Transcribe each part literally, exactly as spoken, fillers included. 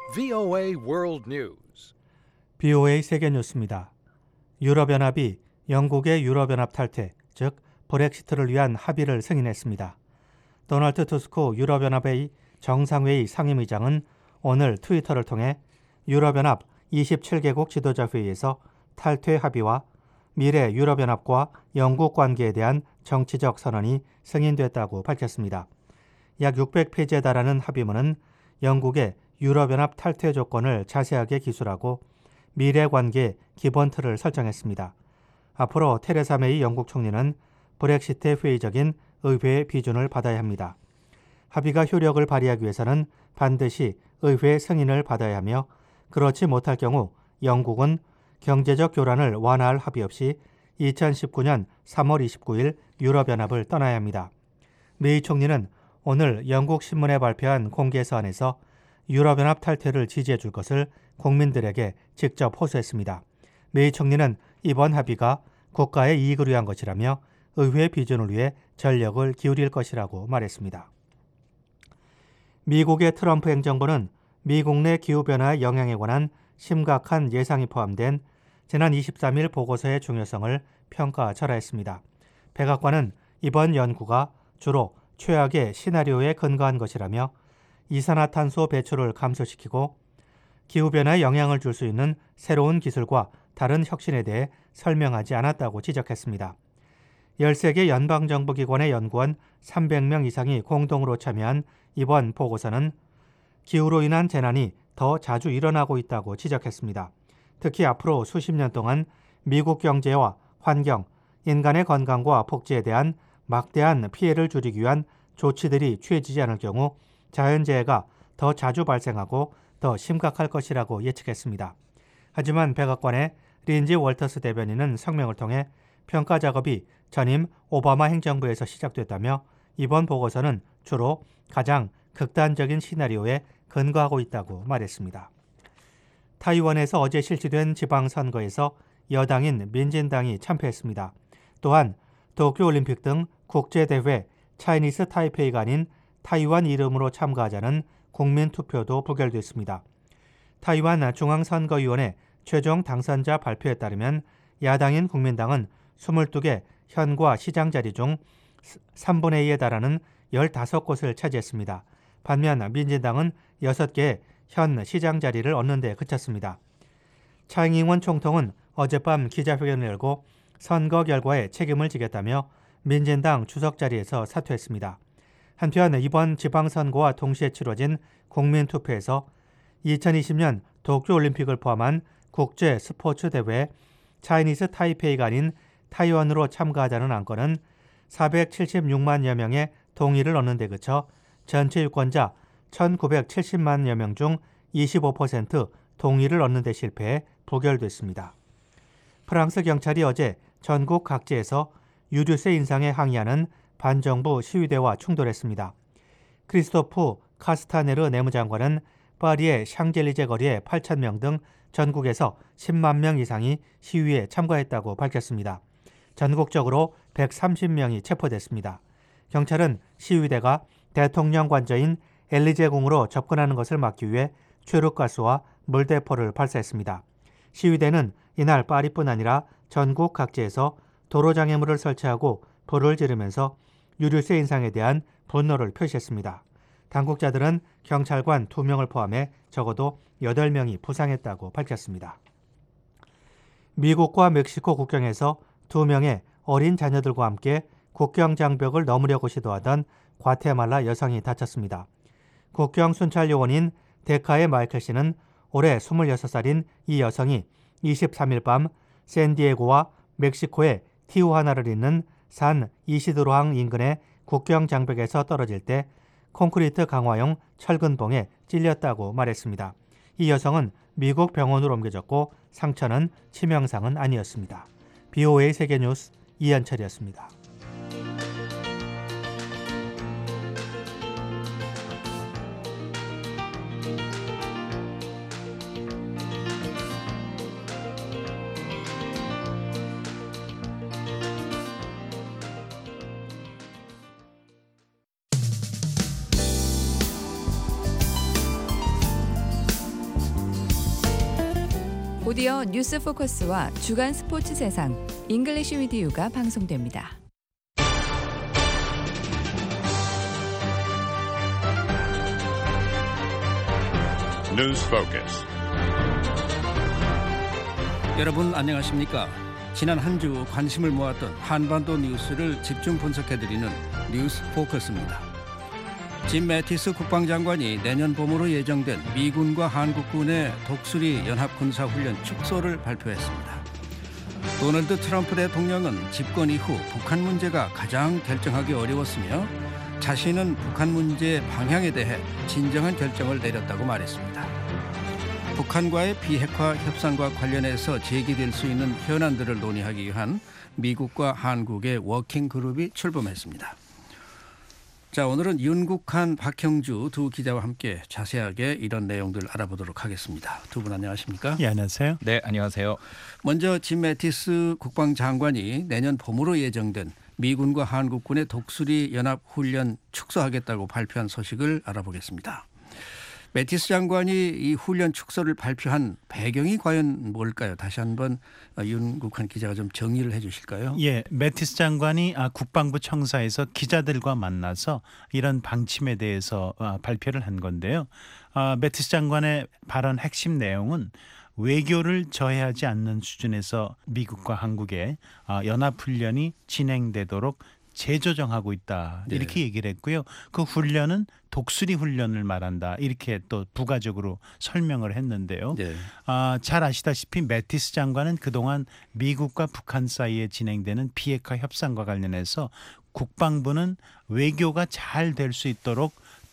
브이오에이 World News. 브이오에이 세계 뉴스입니다. 유럽연합이 영국의 유럽연합 탈퇴, 즉 브렉시트를 위한 합의를 승인했습니다. 도널드 투스크 유럽연합의 정상회의 상임의장은 오늘 트위터를 통해 유럽연합 이십칠 개국 지도자 회의에서 탈퇴 합의와 미래 유럽연합과 영국 관계에 대한 정치적 선언이 승인됐다고 밝혔습니다. 약 육백 페이지에 달하는 합의문은 영국의 유럽연합 탈퇴 조건을 자세하게 기술하고 미래 관계 기본 틀을 설정했습니다. 앞으로 테레사 메이 영국 총리는 브렉시트의 회의적인 의회의 비준을 받아야 합니다. 합의가 효력을 발휘하기 위해서는 반드시 의회의 승인을 받아야 하며 그렇지 못할 경우 영국은 경제적 교란을 완화할 합의 없이 이천십구 년 삼월 이십구일 유럽연합을 떠나야 합니다. 메이 총리는 오늘 영국 신문에 발표한 공개 서한에서 유럽연합 탈퇴를 지지해 줄 것을 국민들에게 직접 호소했습니다. 메이 총리는 이번 합의가 국가의 이익을 위한 것이라며 의회의 비준을 위해 전력을 기울일 것이라고 말했습니다. 미국의 트럼프 행정부는 미국 내 기후변화의 영향에 관한 심각한 예상이 포함된 지난 이십삼일 보고서의 중요성을 평가절하했습니다. 백악관은 이번 연구가 주로 최악의 시나리오에 근거한 것이라며 이산화탄소 배출을 감소시키고 기후변화에 영향을 줄 수 있는 새로운 기술과 다른 혁신에 대해 설명하지 않았다고 지적했습니다. 열세 개 연방정부기관의 연구원 삼백 명 이상이 공동으로 참여한 이번 보고서는 기후로 인한 재난이 더 자주 일어나고 있다고 지적했습니다. 특히 앞으로 수십 년 동안 미국 경제와 환경, 인간의 건강과 복지에 대한 막대한 피해를 줄이기 위한 조치들이 취해지지 않을 경우 자연재해가 더 자주 발생하고 더 심각할 것이라고 예측했습니다. 하지만 백악관의 린지 월터스 대변인은 성명을 통해 평가 작업이 전임 오바마 행정부에서 시작됐다며 이번 보고서는 주로 가장 극단적인 시나리오에 근거하고 있다고 말했습니다. 타이완에서 어제 실시된 지방선거에서 여당인 민진당이 참패했습니다. 또한 도쿄올림픽 등 국제대회 차이니스 타이페이가 아닌 타이완 이름으로 참가하자는 국민투표도 부결됐습니다. 타이완 중앙선거위원회 최종 당선자 발표에 따르면 야당인 국민당은 이십이 개 현과 시장 자리 중 삼분의 이에 달하는 열다섯 곳을 차지했습니다. 반면 민진당은 여섯 개의 현 시장 자리를 얻는 데 그쳤습니다. 차잉잉원 총통은 어젯밤 기자회견을 열고 선거 결과에 책임을 지겠다며 민진당 주석 자리에서 사퇴했습니다. 한편 이번 지방선거와 동시에 치러진 국민투표에서 이천이십 년 도쿄올림픽을 포함한 국제 스포츠 대회 차이니스 타이페이가 아닌 타이완으로 참가하자는 안건은 사백칠십육만여 명의 동의를 얻는 데 그쳐 전체 유권자 천구백칠십만여 명 중 이십오 퍼센트 동의를 얻는 데 실패해 부결됐습니다. 프랑스 경찰이 어제 전국 각지에서 유류세 인상에 항의하는 반정부 시위대와 충돌했습니다. 크리스토프 카스타네르 내무장관은 파리의 샹젤리제 거리에 팔천 명 등 전국에서 십만 명 이상이 시위에 참가했다고 밝혔습니다. 전국적으로 백삼십 명이 체포됐습니다. 경찰은 시위대가 대통령 관저인 엘리제궁으로 접근하는 것을 막기 위해 최루가스와 물대포를 발사했습니다. 시위대는 이날 파리뿐 아니라 전국 각지에서 도로장애물을 설치하고 불을 지르면서 유류세 인상에 대한 분노를 표시했습니다. 당국자들은 경찰관 두 명을 포함해 적어도 여덟 명이 부상했다고 밝혔습니다. 미국과 멕시코 국경에서 두 명의 어린 자녀들과 함께 국경 장벽을 넘으려고 시도하던 과테말라 여성이 다쳤습니다. 국경 순찰 요원인 데카의 마이클 씨는 올해 스물여섯 살인 이 여성이 이십삼일 밤 샌디에고와 멕시코의 티우하나를 잇는 산 이시드로항 인근의 국경 장벽에서 떨어질 때 콘크리트 강화용 철근봉에 찔렸다고 말했습니다. 이 여성은 미국 병원으로 옮겨졌고 상처는 치명상은 아니었습니다. 브이오에이 세계뉴스 이현철이었습니다. 곧이어 뉴스 포커스와 주간 스포츠 세상, 잉글리시 위디유가 방송됩니다. News Focus. 여러분 안녕하십니까? 지난 한 주 관심을 모았던 한반도 뉴스를 집중 분석해드리는 뉴스 포커스입니다. 짐 매티스 국방장관이 내년 봄으로 예정된 미군과 한국군의 독수리 연합군사훈련 축소를 발표했습니다. 도널드 트럼프 대통령은 집권 이후 북한 문제가 가장 결정하기 어려웠으며 자신은 북한 문제의 방향에 대해 진정한 결정을 내렸다고 말했습니다. 북한과의 비핵화 협상과 관련해서 제기될 수 있는 현안들을 논의하기 위한 미국과 한국의 워킹그룹이 출범했습니다. 자, 오늘은 윤국한, 박형주 두 기자와 함께 자세하게 이런 내용들 알아보도록 하겠습니다. 두 분 안녕하십니까? 예, 안녕하세요. 네, 안녕하세요. 먼저 짐 매티스 국방장관이 내년 봄으로 예정된 미군과 한국군의 독수리 연합훈련 축소하겠다고 발표한 소식을 알아보겠습니다. 매티스 장관이 이 훈련 축소를 발표한 배경이 과연 뭘까요? 다시 한번 윤국한 기자가 좀 정리를 해 주실까요? 예, 매티스 장관이 국방부 청사에서 기자들과 만나서 이런 방침에 대해서 발표를 한 건데요. 매티스 장관의 발언 핵심 내용은 외교를 저해하지 않는 수준에서 미국과 한국의 연합훈련이 진행되도록 재조정하고 있다, 이렇게 네. 얘기를 했고요. 그 훈련은 독수리 훈련을 말한다, 이렇게 또 부가적으로 설명을 했는데요. 네. 아, 잘 아시다시피 매티스 장관은 그동안 미국과 북한 사이에 진행되는 비핵화 협상과 관련해서 국방부는 외교가 잘 될 수 있도록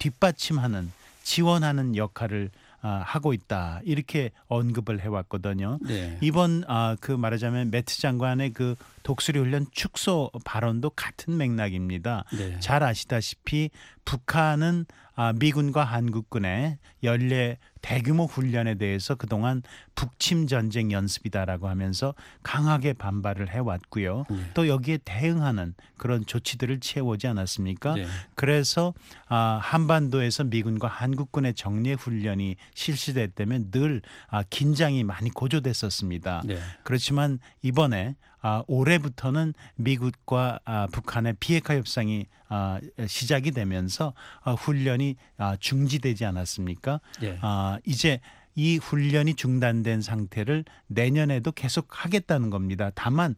뒷받침하는, 지원하는 역할을 하고 있다, 이렇게 언급을 해왔거든요. 네. 이번 아, 그 말하자면 매티스 장관의 그 독수리 훈련 축소 발언도 같은 맥락입니다. 네. 잘 아시다시피 북한은 아, 미군과 한국군의 연례 대규모 훈련에 대해서 그동안 북침 전쟁 연습이다라고 하면서 강하게 반발을 해왔고요. 네. 또 여기에 대응하는 그런 조치들을 취해오지 않았습니까? 네. 그래서 아, 한반도에서 미군과 한국군의 정례 훈련이 실시됐다면 늘 아, 긴장이 많이 고조됐었습니다. 네. 그렇지만 이번에 아, 올해부터는 미국과 아, 북한의 비핵화 협상이 아, 시작이 되면서 아, 훈련이 아, 중지되지 않았습니까? 예. 아, 이제 이 훈련이 중단된 상태를 내년에도 계속 하겠다는 겁니다. 다만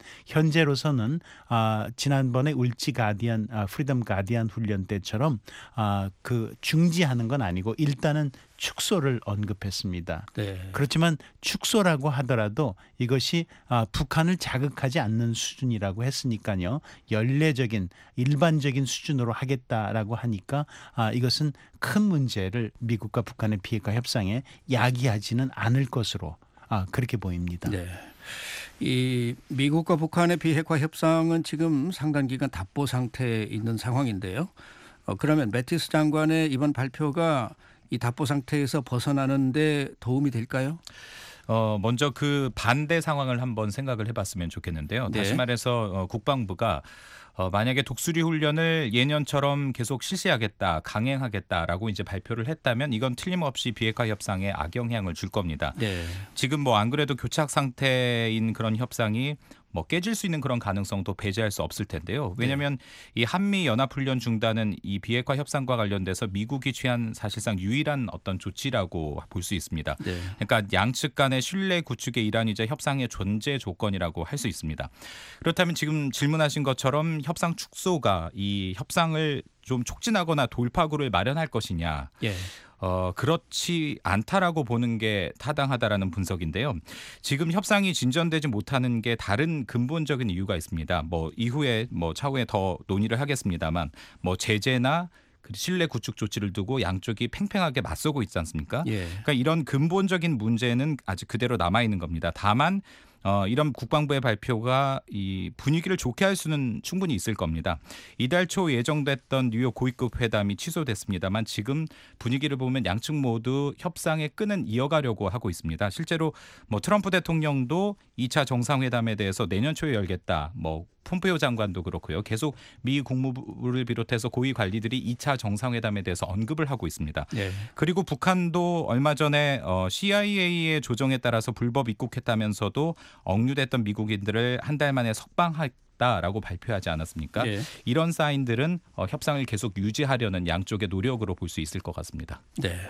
현재로서는 아, 지난번에 울지 가디안, 아, 프리덤 가디안 훈련 때처럼 아, 그 중지하는 건 아니고 일단은 축소를 언급했습니다. 네. 그렇지만 축소라고 하더라도 이것이 아, 북한을 자극하지 않는 수준이라고 했으니까요. 연례적인 일반적인 수준으로 하겠다라고 하니까 아, 이것은 큰 문제를 미국과 북한의 비핵화 협상에 야기하지는 않을 것으로 아, 그렇게 보입니다. 네. 이 미국과 북한의 비핵화 협상은 지금 상당 기간 답보 상태에 있는 상황인데요. 어, 그러면 매티스 장관의 이번 발표가 이 답보 상태에서 벗어나는 데 도움이 될까요? 어, 먼저 그 반대 상황을 한번 생각을 해봤으면 좋겠는데요. 네. 다시 말해서 어, 국방부가 어, 만약에 독수리 훈련을 예년처럼 계속 실시하겠다, 강행하겠다라고 이제 발표를 했다면 이건 틀림없이 비핵화 협상에 악영향을 줄 겁니다. 네. 지금 뭐 안 그래도 교착 상태인 그런 협상이 뭐 깨질 수 있는 그런 가능성도 배제할 수 없을 텐데요. 왜냐하면 네. 이 한미 연합훈련 중단은 이 비핵화 협상과 관련돼서 미국이 취한 사실상 유일한 어떤 조치라고 볼 수 있습니다. 네. 그러니까 양측 간의 신뢰 구축의 일환이자 협상의 존재 조건이라고 할 수 있습니다. 그렇다면 지금 질문하신 것처럼 협상 축소가 이 협상을 좀 촉진하거나 돌파구를 마련할 것이냐. 예. 어, 그렇지 않다라고 보는 게 타당하다라는 분석인데요. 지금 협상이 진전되지 못하는 게 다른 근본적인 이유가 있습니다. 뭐 이후에 뭐 차후에 더 논의를 하겠습니다만 뭐 제재나 신뢰 구축 조치를 두고 양쪽이 팽팽하게 맞서고 있지 않습니까? 예. 그러니까 이런 근본적인 문제는 아직 그대로 남아 있는 겁니다. 다만 어, 이런 국방부의 발표가 이 분위기를 좋게 할 수는 충분히 있을 겁니다. 이달 초 예정됐던 뉴욕 고위급 회담이 취소됐습니다만 지금 분위기를 보면 양측 모두 협상의 끈은 이어가려고 하고 있습니다. 실제로 뭐 트럼프 대통령도 이 차 정상회담에 대해서 내년 초에 열겠다, 뭐 폼페이오 장관도 그렇고요. 계속 미 국무부를 비롯해서 고위 관리들이 이 차 정상회담에 대해서 언급을 하고 있습니다. 예. 그리고 북한도 얼마 전에 씨아이에이의 조정에 따라서 불법 입국했다면서도 억류됐던 미국인들을 한 달 만에 석방했다라고 발표하지 않았습니까? 예. 이런 사인들은 협상을 계속 유지하려는 양쪽의 노력으로 볼 수 있을 것 같습니다. 네.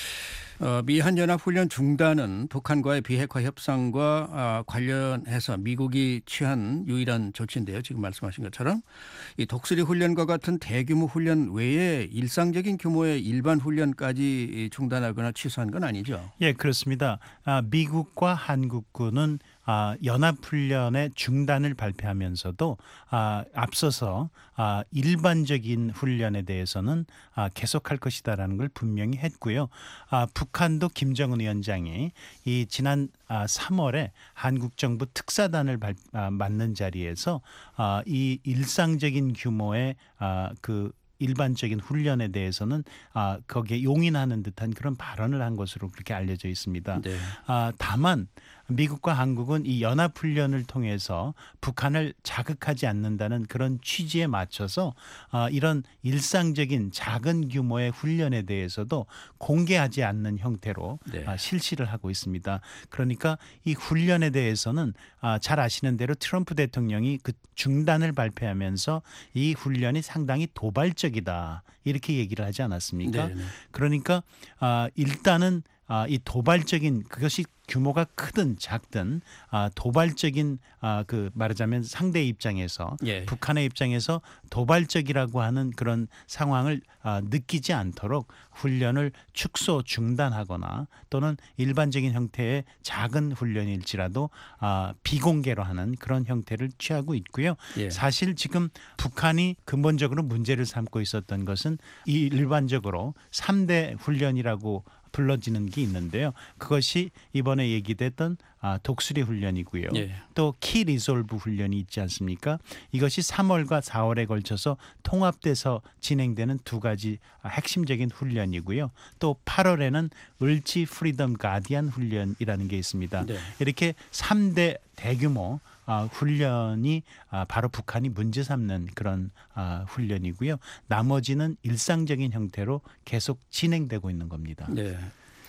어, 미 한연합훈련 중단은 북한과의 비핵화 협상과 아, 관련해서 미국이 취한 유일한 조치인데요. 지금 말씀하신 것처럼 이 독수리 훈련과 같은 대규모 훈련 외에 일상적인 규모의 일반 훈련까지 중단하거나 취소한 건 아니죠. 예, 그렇습니다. 아, 미국과 한국군은 아, 연합훈련의 중단을 발표하면서도 아, 앞서서 아, 일반적인 훈련에 대해서는 아, 계속할 것이다라는 걸 분명히 했고요. 아, 북한도 김정은 위원장이 이 지난 아, 삼월에 한국 정부 특사단을 발, 아, 맡는 자리에서 아, 이 일상적인 규모의 아, 그 일반적인 훈련에 대해서는 아, 거기에 용인하는 듯한 그런 발언을 한 것으로 그렇게 알려져 있습니다. 네. 아, 다만 미국과 한국은 이 연합훈련을 통해서 북한을 자극하지 않는다는 그런 취지에 맞춰서 아, 이런 일상적인 작은 규모의 훈련에 대해서도 공개하지 않는 형태로 네. 아, 실시를 하고 있습니다. 그러니까 이 훈련에 대해서는 아, 잘 아시는 대로 트럼프 대통령이 그 중단을 발표하면서 이 훈련이 상당히 도발적이다 이렇게 얘기를 하지 않았습니까? 네네. 그러니까 아, 일단은 아, 이 도발적인 그것이 규모가 크든 작든 아, 도발적인 아, 그 말하자면 상대 입장에서 예. 북한의 입장에서 도발적이라고 하는 그런 상황을 아, 느끼지 않도록 훈련을 축소 중단하거나 또는 일반적인 형태의 작은 훈련일지라도 아, 비공개로 하는 그런 형태를 취하고 있고요. 예. 사실 지금 북한이 근본적으로 문제를 삼고 있었던 것은 이 일반적으로 삼 대 훈련이라고 불러지는 게 있는데요. 그것이 이번에 얘기됐던 아, 독수리 훈련이고요. 예. 또 키 리졸브 훈련이 있지 않습니까? 이것이 삼월과 사월에 걸쳐서 통합돼서 진행되는 두 가지 핵심적인 훈련이고요. 또 팔월에는 을지 프리덤 가디안 훈련이라는 게 있습니다. 네. 이렇게 삼 대 대규모 아, 훈련이 아, 바로 북한이 문제 삼는 그런 아, 훈련이고요. 나머지는 일상적인 형태로 계속 진행되고 있는 겁니다. 네.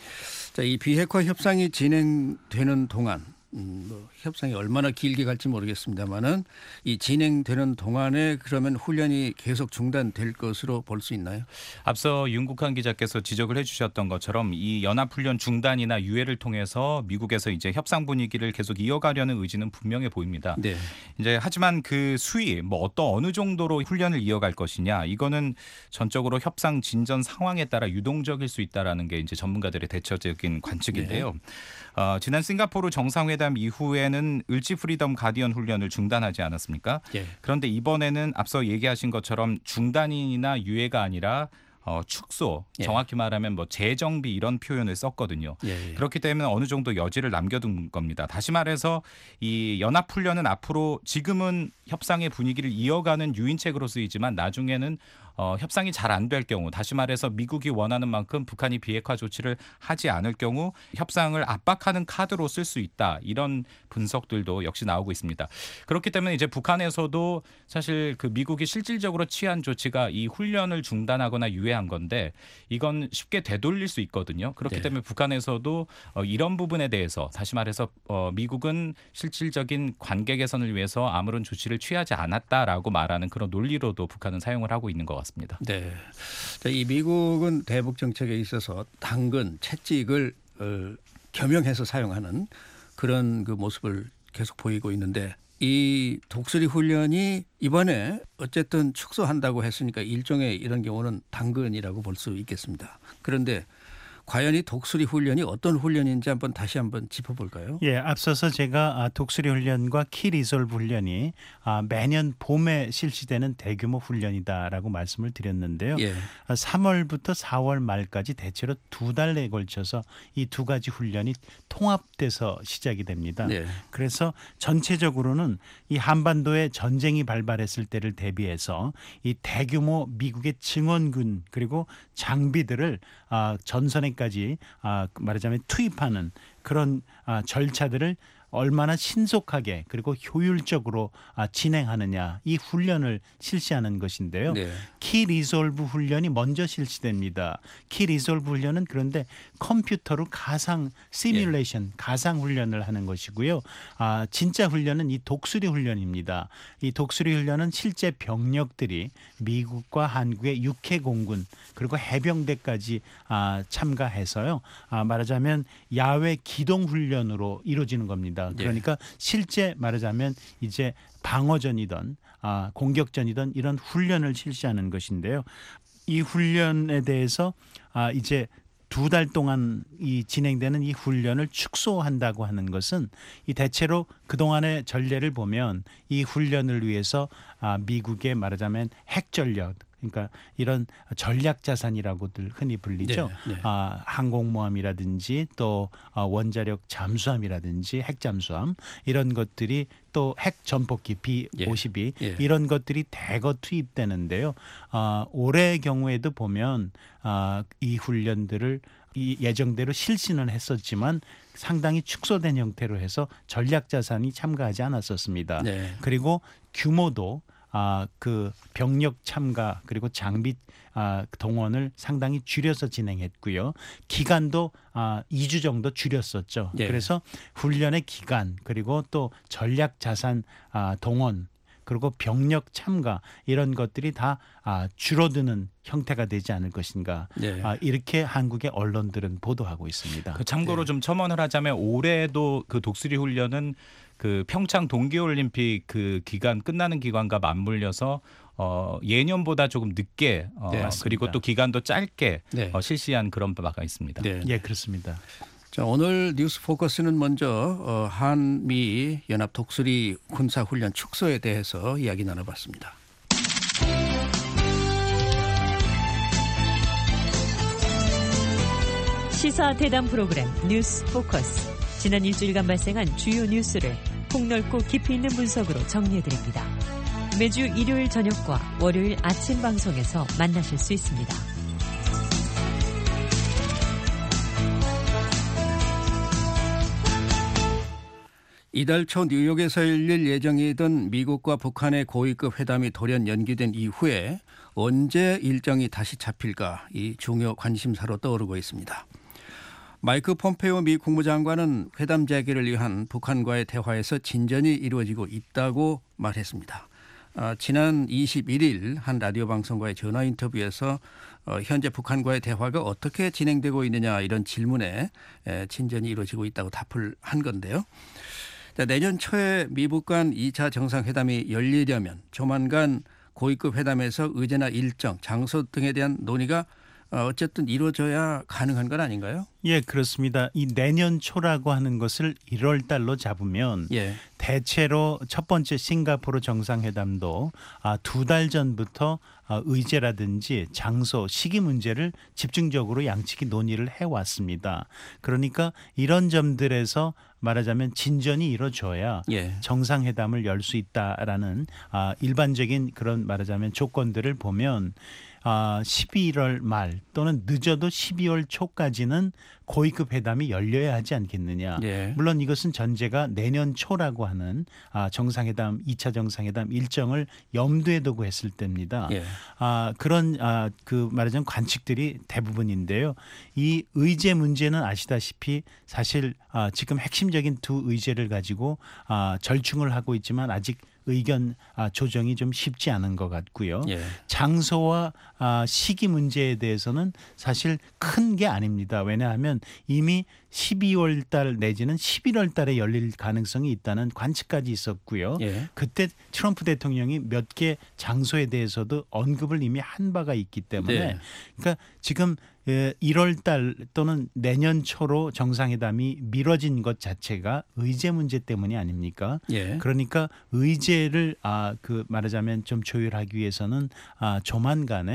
자, 이 비핵화 협상이 진행되는 동안 음, 뭐 협상이 얼마나 길게 갈지 모르겠습니다만은 이 진행되는 동안에 그러면 훈련이 계속 중단될 것으로 볼 수 있나요? 앞서 윤국한 기자께서 지적을 해주셨던 것처럼 이 연합훈련 중단이나 유예를 통해서 미국에서 이제 협상 분위기를 계속 이어가려는 의지는 분명해 보입니다. 네. 이제 하지만 그 수위, 뭐 어떤 어느 정도로 훈련을 이어갈 것이냐, 이거는 전적으로 협상 진전 상황에 따라 유동적일 수 있다라는 게 이제 전문가들의 대체적인 관측인데요. 네. 어, 지난 싱가포르 정상회담 이후에는 을지 프리덤 가디언 훈련을 중단하지 않았습니까? 예. 그런데 이번에는 앞서 얘기하신 것처럼 중단이나 유예가 아니라 어, 축소, 예. 정확히 말하면 뭐 재정비 이런 표현을 썼거든요. 예, 예. 그렇기 때문에 어느 정도 여지를 남겨둔 겁니다. 다시 말해서 이 연합훈련은 앞으로 지금은 협상의 분위기를 이어가는 유인책으로 쓰이지만 나중에는 어, 협상이 잘 안 될 경우, 다시 말해서 미국이 원하는 만큼 북한이 비핵화 조치를 하지 않을 경우 협상을 압박하는 카드로 쓸 수 있다. 이런 분석들도 역시 나오고 있습니다. 그렇기 때문에 이제 북한에서도 사실 그 미국이 실질적으로 취한 조치가 이 훈련을 중단하거나 유예한 건데 이건 쉽게 되돌릴 수 있거든요. 그렇기 네. 때문에 북한에서도 어, 이런 부분에 대해서 다시 말해서 어, 미국은 실질적인 관계 개선을 위해서 아무런 조치를 취하지 않았다라고 말하는 그런 논리로도 북한은 사용을 하고 있는 것 같습니다. 네, 이 미국은 대북 정책에 있어서 당근, 채찍을 어, 겸용해서 사용하는 그런 그 모습을 계속 보이고 있는데 이 독수리 훈련이 이번에 어쨌든 축소한다고 했으니까 일종의 이런 경우는 당근이라고 볼 수 있겠습니다. 그런데 과연 이 독수리 훈련이 어떤 훈련인지 한번 다시 한번 짚어볼까요? 예, 앞서서 제가 독수리 훈련과 키 리졸브 훈련이 매년 봄에 실시되는 대규모 훈련이다라고 말씀을 드렸는데요. 예. 삼월부터 사월 말까지 대체로 두 달에 걸쳐서 이 두 가지 훈련이 통합돼서 시작이 됩니다. 예. 그래서 전체적으로는 이 한반도에 전쟁이 발발했을 때를 대비해서 이 대규모 미국의 증원군 그리고 장비들을 전선에 까지 아, 말하자면 투입하는 그런 아, 절차들을 얼마나 신속하게 그리고 효율적으로 아, 진행하느냐 이 훈련을 실시하는 것인데요. 네. 키 리졸브 훈련이 먼저 실시됩니다. 키 리졸브 훈련은 그런데 컴퓨터로 가상 시뮬레이션, 예. 가상 훈련을 하는 것이고요. 아, 진짜 훈련은 이 독수리 훈련입니다. 이 독수리 훈련은 실제 병력들이 미국과 한국의 육해 공군 그리고 해병대까지 아, 참가해서요. 아, 말하자면 야외 기동 훈련으로 이루어지는 겁니다. 그러니까 예. 실제 말하자면 이제 방어전이든 아, 공격전이든 이런 훈련을 실시하는 것인데요. 이 훈련에 대해서 아, 이제 두 달 동안 이 진행되는 이 훈련을 축소한다고 하는 것은 이 대체로 그동안의 전례를 보면 이 훈련을 위해서 아, 미국의 말하자면 핵전력 그러니까 이런 전략 자산이라고들 흔히 불리죠. 네, 네. 아, 항공모함이라든지 또 원자력 잠수함이라든지 핵잠수함 이런 것들이 또 핵 전폭기 비 오십이 예, 예. 이런 것들이 대거 투입되는데요. 아, 올해의 경우에도 보면 아, 이 훈련들을 이 예정대로 실시는 했었지만 상당히 축소된 형태로 해서 전략 자산이 참가하지 않았었습니다. 네. 그리고 규모도 아, 그 병력 참가 그리고 장비 아, 동원을 상당히 줄여서 진행했고요. 기간도 아, 이 주 정도 줄였었죠. 예. 그래서 훈련의 기간 그리고 또 전략 자산 아, 동원 그리고 병력 참가 이런 것들이 다 아, 줄어드는 형태가 되지 않을 것인가. 네. 아, 이렇게 한국의 언론들은 보도하고 있습니다. 그 참고로 네. 좀 첨언을 하자면 올해도 그 독수리 훈련은 그 평창 동계올림픽 그 기간 끝나는 기간과 맞물려서 어, 예년보다 조금 늦게 어, 네, 그리고 또 기간도 짧게 네. 어, 실시한 그런 바가 있습니다. 네, 예, 그렇습니다. 자, 오늘 뉴스 포커스는 먼저 어, 한미 연합 독수리 군사 훈련 축소에 대해서 이야기 나눠봤습니다. 시사 대담 프로그램 뉴스 포커스. 지난 일주일간 발생한 주요 뉴스를 폭넓고 깊이 있는 분석으로 정리해드립니다. 매주 일요일 저녁과 월요일 아침 방송에서 만나실 수 있습니다. 이달 초 뉴욕에서 열릴 예정이던 미국과 북한의 고위급 회담이 돌연 연기된 이후에 언제 일정이 다시 잡힐까 이 중요 관심사로 떠오르고 있습니다. 마이크 폼페이오 미 국무장관은 회담 재개를 위한 북한과의 대화에서 진전이 이루어지고 있다고 말했습니다. 어, 지난 이십일 일 한 라디오 방송과의 전화 인터뷰에서 어, 현재 북한과의 대화가 어떻게 진행되고 있느냐 이런 질문에 에, 진전이 이루어지고 있다고 답을 한 건데요. 자, 내년 초에 미북 간 이 차 정상회담이 열리려면 조만간 고위급 회담에서 의제나 일정, 장소 등에 대한 논의가 어쨌든 이루어져야 가능한 건 아닌가요? 예, 그렇습니다. 이 내년 초라고 하는 것을 일월 달로 잡으면 예. 대체로 첫 번째 싱가포르 정상회담도 두 달 전부터 의제라든지 장소, 시기 문제를 집중적으로 양측이 논의를 해왔습니다. 그러니까 이런 점들에서 말하자면 진전이 이루어져야 예. 정상회담을 열 수 있다라는 일반적인 그런 말하자면 조건들을 보면 아, 십이월 말 또는 늦어도 십이월 초까지는 고위급 회담이 열려야 하지 않겠느냐. 예. 물론 이것은 전제가 내년 초라고 하는 아, 정상회담, 이 차 정상회담 일정을 염두에 두고 했을 때입니다. 예. 아, 그런 아, 그 말하자면 관측들이 대부분인데요. 이 의제 문제는 아시다시피 사실 아, 지금 핵심적인 두 의제를 가지고 아, 절충을 하고 있지만 아직 의견 조정이 좀 쉽지 않은 것 같고요. 예. 장소와 시기 문제에 대해서는 사실 큰 게 아닙니다. 왜냐하면 이미 십이월 달 내지는 십일월 달에 열릴 가능성이 있다는 관측까지 있었고요. 예. 그때 트럼프 대통령이 몇 개 장소에 대해서도 언급을 이미 한 바가 있기 때문에 네. 그러니까 지금 일월 달 또는 내년 초로 정상회담이 미뤄진 것 자체가 의제 문제 때문이 아닙니까? 예. 그러니까 의제를 아, 그 말하자면 좀 조율하기 위해서는 아, 조만간에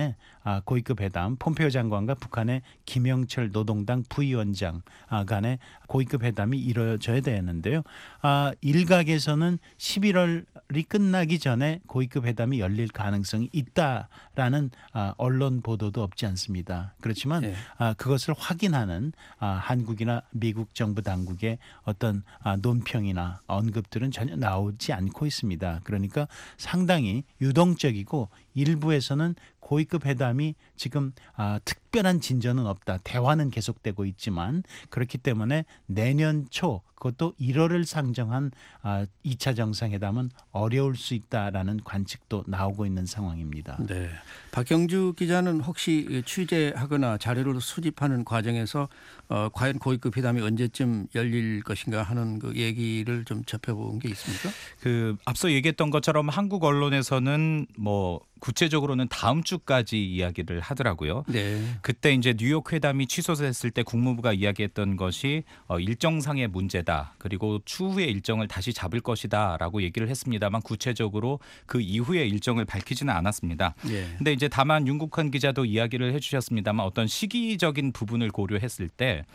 아, 고위급 회담, 폼페이오 장관과 북한의 김영철 노동당 부위원장 아, 간의 고위급 회담이 이루어져야 되는데요. 아, 일각에서는 십일월이 끝나기 전에 고위급 회담이 열릴 가능성이 있다라는 아, 언론 보도도 없지 않습니다. 그렇지만 네. 아, 그것을 확인하는 아, 한국이나 미국 정부 당국의 어떤 아, 논평이나 언급들은 전혀 나오지 않고 있습니다. 그러니까 상당히 유동적이고 일부에서는 고위급 회담이 지금 아, 특별한 진전은 없다. 대화는 계속되고 있지만 그렇기 때문에 내년 초 그것도 일월을 상정한 아, 이 차 정상회담은 어려울 수 있다라는 관측도 나오고 있는 상황입니다. 네. 박경주 기자는 혹시 취재하거나 자료를 수집하는 과정에서 어, 과연 고위급 회담이 언제쯤 열릴 것인가 하는 그 얘기를 좀 접해본 게 있습니까? 그 앞서 얘기했던 것처럼 한국 언론에서는 뭐 구체적으로는 다음 주까지 이야기를 하더라고요. 네. 그때 이제 뉴욕 회담이 취소됐을 때 국무부가 이야기했던 것이 어, 일정상의 문제다. 그리고 추후에 일정을 다시 잡을 것이다라고 얘기를 했습니다만 구체적으로 그 이후의 일정을 밝히지는 않았습니다. 네. 근데 이제 다만 윤국환 기자도 이야기를 해주셨습니다만 어떤 시기적인 부분을 고려했을 때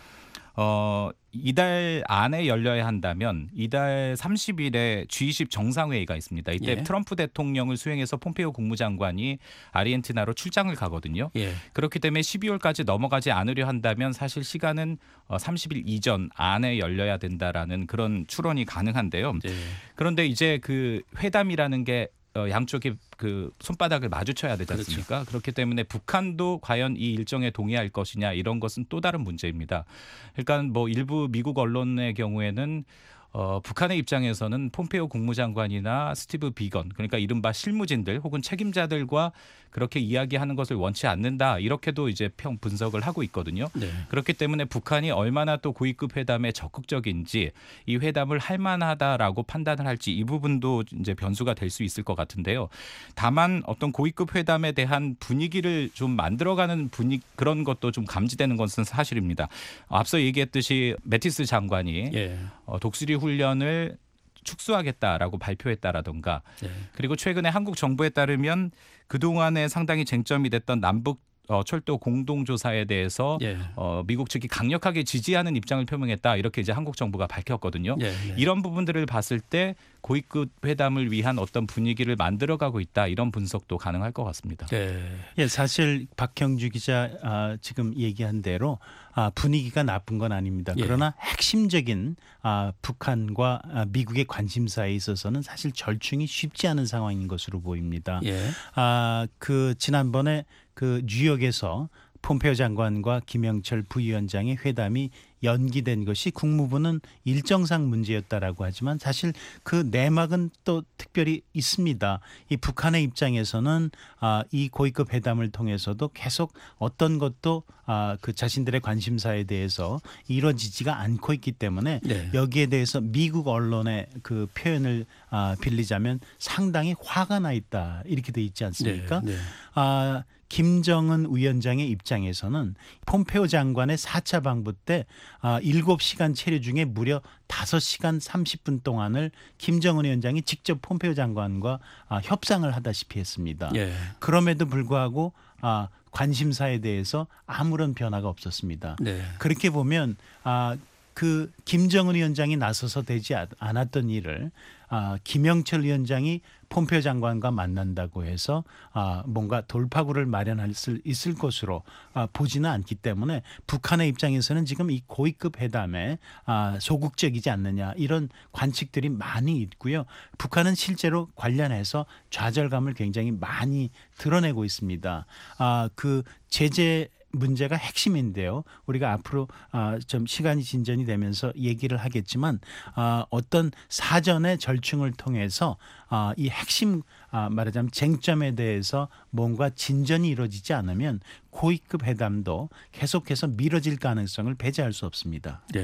어, 이달 안에 열려야 한다면 이달 삼십 일에 지 이십 정상회의가 있습니다. 이때 예. 트럼프 대통령을 수행해서 폼페이오 국무장관이 아르헨티나로 출장을 가거든요. 예. 그렇기 때문에 십이월까지 넘어가지 않으려 한다면 사실 시간은 삼십 일 이전 안에 열려야 된다라는 그런 추론이 가능한데요. 네. 그런데 이제 그 회담이라는 게 어, 양쪽이 그 손바닥을 마주쳐야 되지 않습니까? 그렇죠. 그렇기 때문에 북한도 과연 이 일정에 동의할 것이냐 이런 것은 또 다른 문제입니다. 그러니까 뭐 일부 미국 언론의 경우에는 어, 북한의 입장에서는 폼페이오 국무장관이나 스티브 비건 그러니까 이른바 실무진들 혹은 책임자들과 그렇게 이야기하는 것을 원치 않는다 이렇게도 이제 평 분석을 하고 있거든요. 네. 그렇기 때문에 북한이 얼마나 또 고위급 회담에 적극적인지 이 회담을 할 만하다라고 판단을 할지 이 부분도 이제 변수가 될 수 있을 것 같은데요. 다만 어떤 고위급 회담에 대한 분위기를 좀 만들어가는 분위 그런 것도 좀 감지되는 것은 사실입니다. 앞서 얘기했듯이 매티스 장관이 예. 어, 독수리 훈련을 축소하겠다라고 발표했다라던가 네. 그리고 최근에 한국 정부에 따르면 그동안에 상당히 쟁점이 됐던 남북 어, 철도 공동조사에 대해서 예. 어, 미국 측이 강력하게 지지하는 입장을 표명했다 이렇게 이제 한국 정부가 밝혔거든요. 예, 예. 이런 부분들을 봤을 때 고위급 회담을 위한 어떤 분위기를 만들어가고 있다 이런 분석도 가능할 것 같습니다. 네. 예, 사실 박형주 기자 아, 지금 얘기한 대로 아, 분위기가 나쁜 건 아닙니다. 예. 그러나 핵심적인 아, 북한과 아, 미국의 관심사에 있어서는 사실 절충이 쉽지 않은 상황인 것으로 보입니다. 예. 아, 그 지난번에 그 뉴욕에서 폼페이오 장관과 김영철 부위원장의 회담이 연기된 것이 국무부는 일정상 문제였다라고 하지만 사실 그 내막은 또 특별히 있습니다. 이 북한의 입장에서는 아, 이 고위급 회담을 통해서도 계속 어떤 것도 아, 그 자신들의 관심사에 대해서 이루어지지가 않고 있기 때문에 네. 여기에 대해서 미국 언론의 그 표현을 아, 빌리자면 상당히 화가 나 있다 이렇게 돼 있지 않습니까? 네. 네. 아, 김정은 위원장의 입장에서는 폼페이오 장관의 사 차 방부 때 아, 일곱 시간 체류 중에 무려 다섯 시간 삼십 분 동안을 김정은 위원장이 직접 폼페이오 장관과 아, 협상을 하다시피 했습니다. 예. 그럼에도 불구하고 아, 관심사에 대해서 아무런 변화가 없었습니다. 네. 그렇게 보면 아, 그 김정은 위원장이 나서서 되지 않았던 일을 아, 김영철 위원장이 폼페이오 장관과 만난다고 해서 아, 뭔가 돌파구를 마련할 수 있을 것으로 아, 보지는 않기 때문에 북한의 입장에서는 지금 이 고위급 회담에 아, 소극적이지 않느냐 이런 관측들이 많이 있고요. 북한은 실제로 관련해서 좌절감을 굉장히 많이 드러내고 있습니다. 아, 그 제재 문제가 핵심인데요. 우리가 앞으로 아, 좀 시간이 진전이 되면서 얘기를 하겠지만 아, 어떤 사전의 절충을 통해서 아, 이 핵심 아, 말하자면 쟁점에 대해서 뭔가 진전이 이루어지지 않으면 고위급 회담도 계속해서 미뤄질 가능성을 배제할 수 없습니다. 네.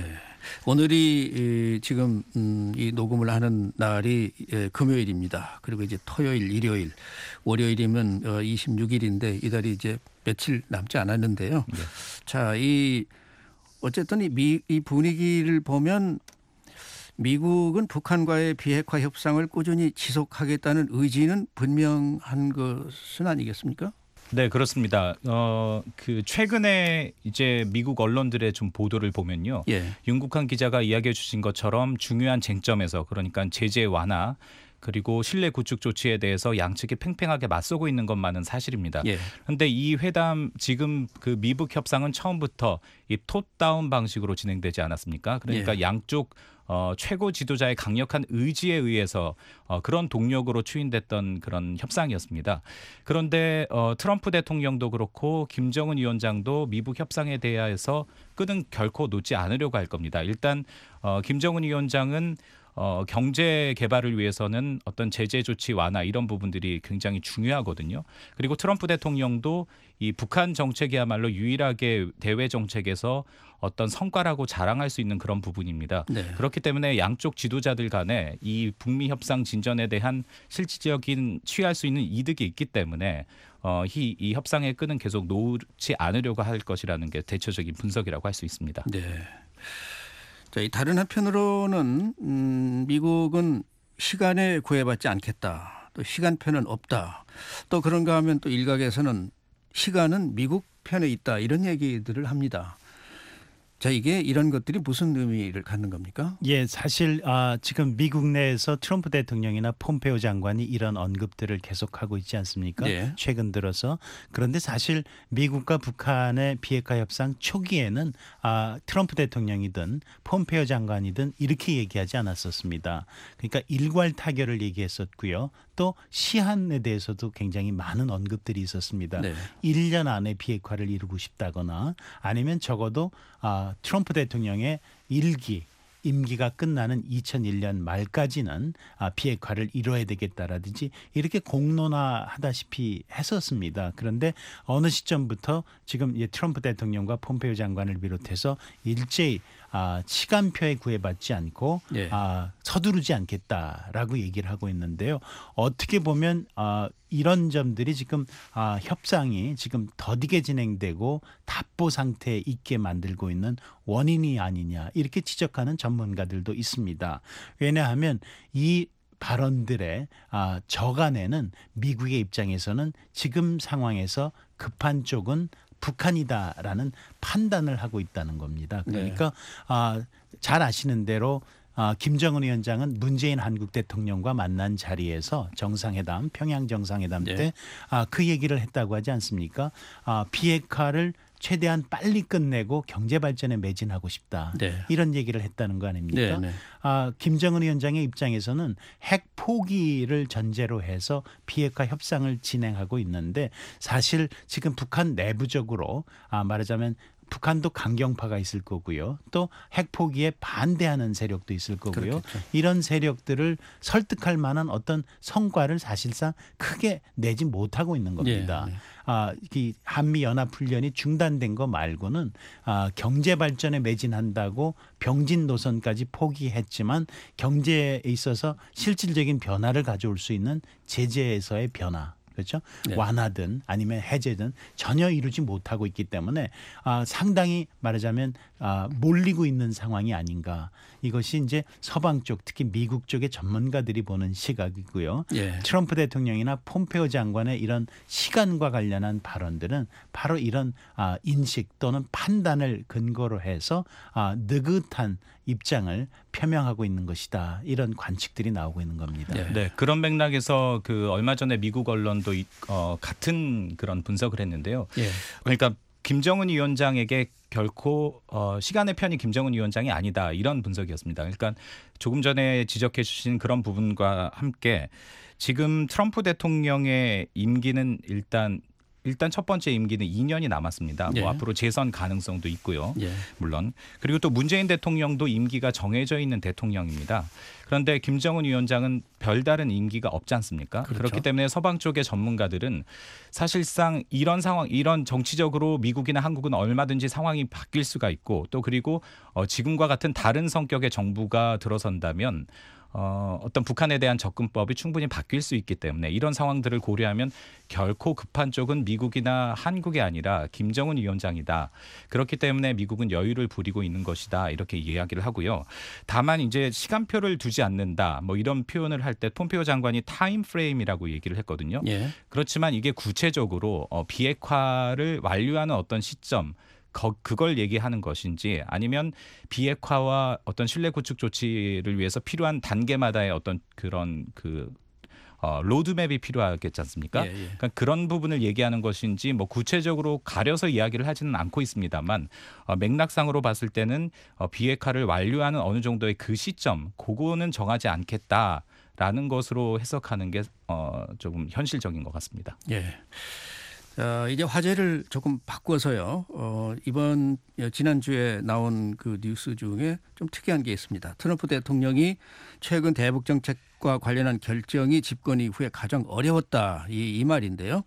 오늘이 지금 이 녹음을 하는 날이 금요일입니다. 그리고 이제 토요일, 일요일, 월요일이면 이십육 일인데 이달이 이제 며칠 남지 않았는데요. 네. 자, 이 어쨌든 이, 미, 이 분위기를 보면 미국은 북한과의 비핵화 협상을 꾸준히 지속하겠다는 의지는 분명한 것은 아니겠습니까? 네, 그렇습니다. 어, 그 최근에 이제 미국 언론들의 좀 보도를 보면요. 예. 윤국한 기자가 이야기해 주신 것처럼 중요한 쟁점에서 그러니까 제재 완화 그리고 신뢰 구축 조치에 대해서 양측이 팽팽하게 맞서고 있는 것만은 사실입니다. 예. 그런데 이 회담 지금 그 미북 협상은 처음부터 이 톱다운 방식으로 진행되지 않았습니까? 그러니까 예. 양쪽 어, 최고 지도자의 강력한 의지에 의해서 어, 그런 동력으로 추인됐던 그런 협상이었습니다. 그런데 어, 트럼프 대통령도 그렇고 김정은 위원장도 미북 협상에 대해서 끈은 결코 놓지 않으려고 할 겁니다. 일단 어, 김정은 위원장은 어, 경제 개발을 위해서는 어떤 제재 조치 완화 이런 부분들이 굉장히 중요하거든요. 그리고 트럼프 대통령도 이 북한 정책이야말로 유일하게 대외 정책에서 어떤 성과라고 자랑할 수 있는 그런 부분입니다. 네. 그렇기 때문에 양쪽 지도자들 간에 이 북미 협상 진전에 대한 실질적인 취할 수 있는 이득이 있기 때문에 어, 이, 이 협상의 끈은 계속 놓지 않으려고 할 것이라는 게 대체적인 분석이라고 할 수 있습니다. 네. 자, 이 다른 한편으로는 음, 미국은 시간에 구애받지 않겠다. 또 시간표는 없다. 또 그런가 하면 또 일각에서는 시간은 미국 편에 있다. 이런 얘기들을 합니다. 자, 이게 이런 것들이 무슨 의미를 갖는 겁니까? 예, 사실 아, 지금 미국 내에서 트럼프 대통령이나 폼페오 장관이 이런 언급들을 계속하고 있지 않습니까? 네. 최근 들어서. 그런데 사실 미국과 북한의 비핵화 협상 초기에는 아, 트럼프 대통령이든 폼페오 장관이든 이렇게 얘기하지 않았었습니다. 그러니까 일괄 타결을 얘기했었고요. 또 시한에 대해서도 굉장히 많은 언급들이 있었습니다. 네. 일 년 안에 비핵화를 이루고 싶다거나 아니면 적어도 아, 트럼프 대통령의 일기 임기가 끝나는 이천일 년 말까지는 아, 비핵화를 이뤄야 되겠다라든지 이렇게 공론화하다시피 했었습니다. 그런데 어느 시점부터 지금 이 트럼프 대통령과 폼페이오 장관을 비롯해서 일제히 아, 시간표에 구애받지 않고 예. 아, 서두르지 않겠다라고 얘기를 하고 있는데요. 어떻게 보면 아, 이런 점들이 지금 아, 협상이 지금 더디게 진행되고 답보 상태에 있게 만들고 있는 원인이 아니냐 이렇게 지적하는 전문가들도 있습니다. 왜냐하면 이 발언들의 아, 저간에는 미국의 입장에서는 지금 상황에서 급한 쪽은 북한이다라는 판단을 하고 있다는 겁니다. 그러니까 네. 아, 잘 아시는 대로 아, 김정은 위원장은 문재인 한국 대통령과 만난 자리에서 정상회담, 평양 정상회담 때 네. 아, 그 얘기를 했다고 하지 않습니까? 아, 비핵화를 최대한 빨리 끝내고 경제 발전에 매진하고 싶다. 네. 이런 얘기를 했다는 거 아닙니까? 네, 네. 아, 김정은 위원장의 입장에서는 핵 포기를 전제로 해서 비핵화 협상을 진행하고 있는데 사실 지금 북한 내부적으로 아, 말하자면 북한도 강경파가 있을 거고요. 또 핵 포기에 반대하는 세력도 있을 거고요. 그렇겠죠. 이런 세력들을 설득할 만한 어떤 성과를 사실상 크게 내지 못하고 있는 겁니다. 네, 네. 아, 이 한미 연합 훈련이 중단된 거 말고는 아, 경제 발전에 매진한다고 병진 노선까지 포기했지만 경제에 있어서 실질적인 변화를 가져올 수 있는 제재에서의 변화. 그렇죠? 네. 완화든 아니면 해제든 전혀 이루지 못하고 있기 때문에 아, 상당히 말하자면 아, 몰리고 있는 상황이 아닌가. 이것이 이제 서방 쪽 특히 미국 쪽의 전문가들이 보는 시각이고요. 예. 트럼프 대통령이나 폼페오 장관의 이런 시간과 관련한 발언들은 바로 이런 아, 인식 또는 판단을 근거로 해서 아, 느긋한 입장을 표명하고 있는 것이다. 이런 관측들이 나오고 있는 겁니다. 네. 네, 그런 맥락에서 그 얼마 전에 미국 언론도 이, 어, 같은 그런 분석을 했는데요. 예. 그러니까 김정은 위원장에게 결코 어, 시간의 편이 김정은 위원장이 아니다 이런 분석이었습니다. 그러니까 조금 전에 지적해 주신 그런 부분과 함께 지금 트럼프 대통령의 임기는 일단 일단 첫 번째 임기는 이 년이 남았습니다. 예. 뭐 앞으로 재선 가능성도 있고요. 예. 물론. 그리고 또 문재인 대통령도 임기가 정해져 있는 대통령입니다. 그런데 김정은 위원장은 별다른 임기가 없지 않습니까? 그렇죠. 그렇기 때문에 서방 쪽의 전문가들은 사실상 이런 상황, 이런 정치적으로 미국이나 한국은 얼마든지 상황이 바뀔 수가 있고 또 그리고 어, 지금과 같은 다른 성격의 정부가 들어선다면 어, 어떤 북한에 대한 접근법이 충분히 바뀔 수 있기 때문에 이런 상황들을 고려하면 결코 급한 쪽은 미국이나 한국이 아니라 김정은 위원장이다. 그렇기 때문에 미국은 여유를 부리고 있는 것이다. 이렇게 이야기를 하고요. 다만 이제 시간표를 두지 않는다. 뭐 이런 표현을 할 때 폼페이오 장관이 타임 프레임이라고 얘기를 했거든요. 예. 그렇지만 이게 구체적으로 어, 비핵화를 완료하는 어떤 시점 그걸 얘기하는 것인지 아니면 비핵화와 어떤 신뢰 구축 조치를 위해서 필요한 단계마다의 어떤 그런 그 어, 로드맵이 필요하겠지 않습니까? 예, 예. 그러니까 그런 부분을 얘기하는 것인지 뭐 구체적으로 가려서 이야기를 하지는 않고 있습니다만 어, 맥락상으로 봤을 때는 어, 비핵화를 완료하는 어느 정도의 그 시점 그거는 정하지 않겠다라는 것으로 해석하는 게 어, 조금 현실적인 것 같습니다. 예. 자, 이제 화제를 조금 바꿔서요. 어, 이번 지난주에 나온 그 뉴스 중에 좀 특이한 게 있습니다. 트럼프 대통령이 최근 대북 정책과 관련한 결정이 집권 이후에 가장 어려웠다. 이, 이 말인데요.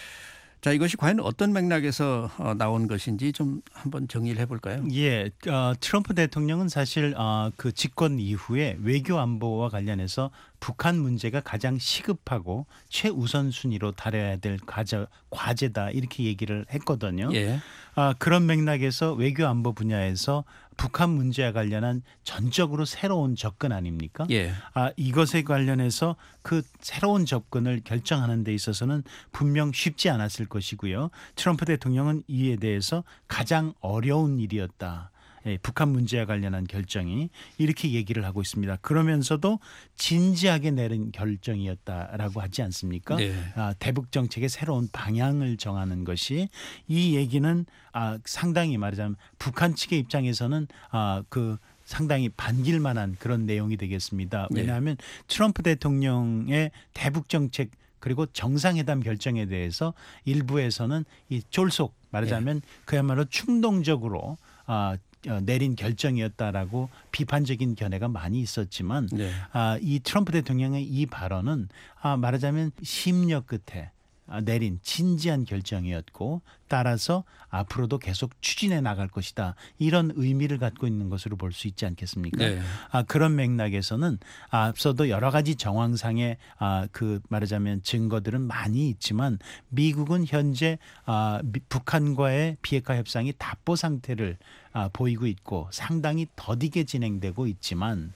자, 이것이 과연 어떤 맥락에서 어, 나온 것인지 좀 한번 정리를 해볼까요? 예, 어, 트럼프 대통령은 사실 어, 그 집권 이후에 외교 안보와 관련해서 북한 문제가 가장 시급하고 최우선 순위로 다뤄야 될 과제, 과제다 이렇게 얘기를 했거든요. 예. 아, 그런 맥락에서 외교 안보 분야에서 북한 문제와 관련한 전적으로 새로운 접근 아닙니까? 예. 아, 이것에 관련해서 그 새로운 접근을 결정하는 데 있어서는 분명 쉽지 않았을 것이고요. 트럼프 대통령은 이에 대해서 가장 어려운 일이었다. 예, 북한 문제와 관련한 결정이 이렇게 얘기를 하고 있습니다. 그러면서도 진지하게 내린 결정이었다라고 하지 않습니까? 네. 아, 대북 정책의 새로운 방향을 정하는 것이 이 얘기는 아, 상당히 말하자면 북한 측의 입장에서는 아, 그 상당히 반길 만한 그런 내용이 되겠습니다. 왜냐하면 네. 트럼프 대통령의 대북 정책 그리고 정상회담 결정에 대해서 일부에서는 이 졸속 말하자면 네. 그야말로 충동적으로 아, 내린 결정이었다라고 비판적인 견해가 많이 있었지만 네. 아, 이 트럼프 대통령의 이 발언은 아, 말하자면 심려 끝에 내린 진지한 결정이었고 따라서 앞으로도 계속 추진해 나갈 것이다. 이런 의미를 갖고 있는 것으로 볼 수 있지 않겠습니까? 네. 아, 그런 맥락에서는 앞서도 여러 가지 정황상의 아, 그 말하자면 증거들은 많이 있지만 미국은 현재 아, 북한과의 비핵화 협상이 답보 상태를 아, 보이고 있고 상당히 더디게 진행되고 있지만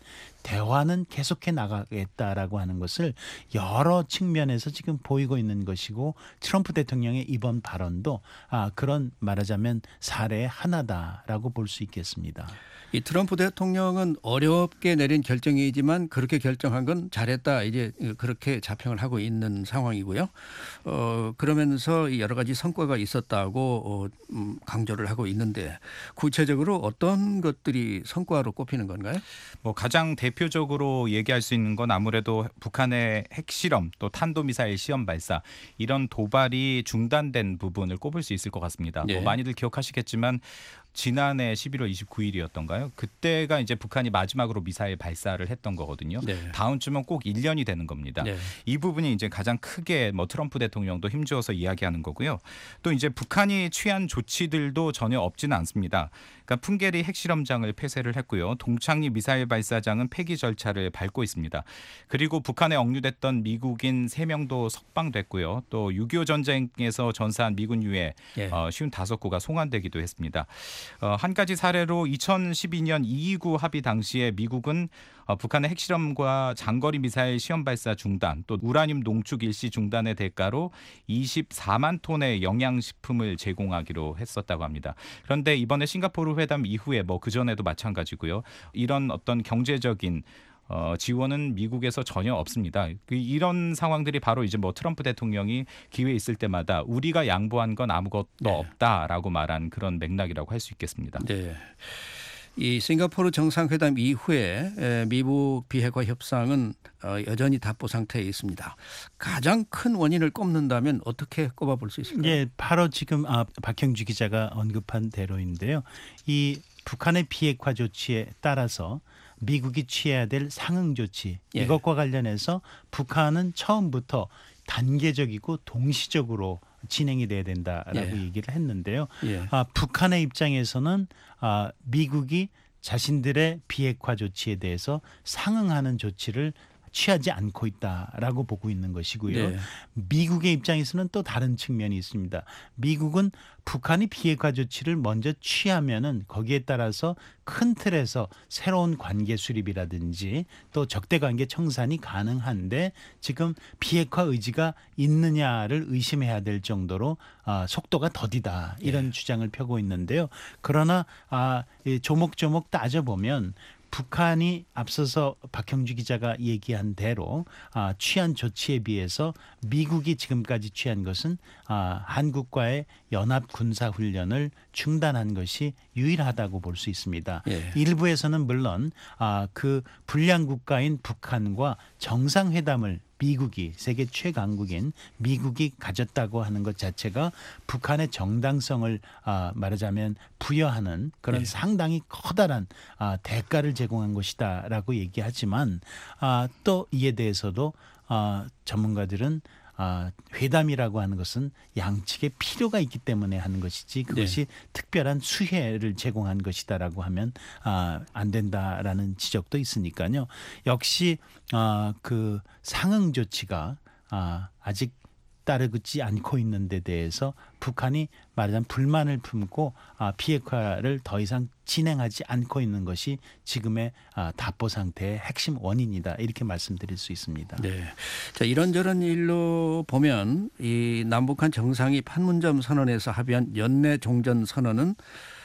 대화는 계속해 나가겠다라고 하는 것을 여러 측면에서 지금 보이고 있는 것이고 트럼프 대통령의 이번 발언도 아, 그런 말하자면 사례의 하나다라고 볼 수 있겠습니다. 이 트럼프 대통령은 어렵게 내린 결정이지만 그렇게 결정한 건 잘했다. 이제 그렇게 자평을 하고 있는 상황이고요. 어, 그러면서 여러 가지 성과가 있었다고 어, 음, 강조를 하고 있는데 구체적으로 어떤 것들이 성과로 꼽히는 건가요? 뭐 가장 대표적으로 얘기할 수 있는 건 아무래도 북한의 핵실험 또 탄도미사일 시험 발사 이런 도발이 중단된 부분을 꼽을 수 있을 것 같습니다. 네. 뭐 많이들 기억하시겠지만 지난해 십일월 이십구일이었던가요? 그때가 이제 북한이 마지막으로 미사일 발사를 했던 거거든요. 네. 다음 주면 꼭 일 년이 되는 겁니다. 네. 이 부분이 이제 가장 크게 뭐 트럼프 대통령도 힘주어서 이야기하는 거고요. 또 이제 북한이 취한 조치들도 전혀 없지는 않습니다. 그러니까 풍계리 핵실험장을 폐쇄를 했고요. 동창리 미사일 발사장은 폐기 절차를 밟고 있습니다. 그리고 북한에 억류됐던 미국인 세 명도 석방됐고요. 또 육이오 전쟁에서 전사한 미군 유해 네. 어, 오십오 구가 송환되기도 했습니다. 어, 한 가지 사례로 이천십이년 이이구 합의 당시에 미국은 어, 북한의 핵실험과 장거리 미사일 시험 발사 중단 또 우라늄 농축 일시 중단의 대가로 이십사만 톤의 영양식품을 제공하기로 했었다고 합니다. 그런데 이번에 싱가포르 회담 이후에 뭐 그전에도 마찬가지고요. 이런 어떤 경제적인 어, 지원은 미국에서 전혀 없습니다. 그 이런 상황들이 바로 이제 뭐 트럼프 대통령이 기회 있을 때마다 우리가 양보한 건 아무것도 네. 없다라고 말한 그런 맥락이라고 할 수 있겠습니다. 네. 이 싱가포르 정상회담 이후에 미북 비핵화 협상은 여전히 답보 상태에 있습니다. 가장 큰 원인을 꼽는다면 어떻게 꼽아볼 수 있을까요? 예, 바로 지금 아, 박형주 기자가 언급한 대로인데요. 이 북한의 비핵화 조치에 따라서 미국이 취해야 될 상응 조치 예. 이것과 관련해서 북한은 처음부터 단계적이고 동시적으로 진행이 돼야 된다라고 예. 얘기를 했는데요. 예. 아, 북한의 입장에서는 아, 미국이 자신들의 비핵화 조치에 대해서 상응하는 조치를 취하지 않고 있다라고 보고 있는 것이고요. 네. 미국의 입장에서는 또 다른 측면이 있습니다. 미국은 북한이 비핵화 조치를 먼저 취하면은 거기에 따라서 큰 틀에서 새로운 관계 수립이라든지 또 적대 관계 청산이 가능한데 지금 비핵화 의지가 있느냐를 의심해야 될 정도로 아, 속도가 더디다 이런 네. 주장을 펴고 있는데요. 그러나 아, 조목조목 따져보면 북한이 앞서서 박형주 기자가 얘기한 대로 아, 취한 조치에 비해서 미국이 지금까지 취한 것은 아, 한국과의 연합 군사 훈련을 중단한 것이 유일하다고 볼 수 있습니다. 예. 일부에서는 물론 아, 그 불량 국가인 북한과 정상회담을 미국이 세계 최강국인 미국이 가졌다고 하는 것 자체가 북한의 정당성을 아, 말하자면 부여하는 그런 네. 상당히 커다란 아, 대가를 제공한 것이다라고 얘기하지만 아, 또 이에 대해서도 아, 전문가들은 아, 회담이라고 하는 것은 양측의 필요가 있기 때문에 하는 것이지 그것이 네. 특별한 수혜를 제공한 것이다라고 하면 아, 안 된다라는 지적도 있으니까요. 역시 아, 그 상응 조치가 아, 아직 따르지 않고 있는 데 대해서 북한이 말하자면 불만을 품고 아, 비핵화를 더 이상 진행하지 않고 있는 것이 지금의 아, 답보 상태의 핵심 원인이다 이렇게 말씀드릴 수 있습니다. 네. 자, 이런저런 일로 보면 이 남북한 정상이 판문점 선언에서 합의한 연내 종전 선언은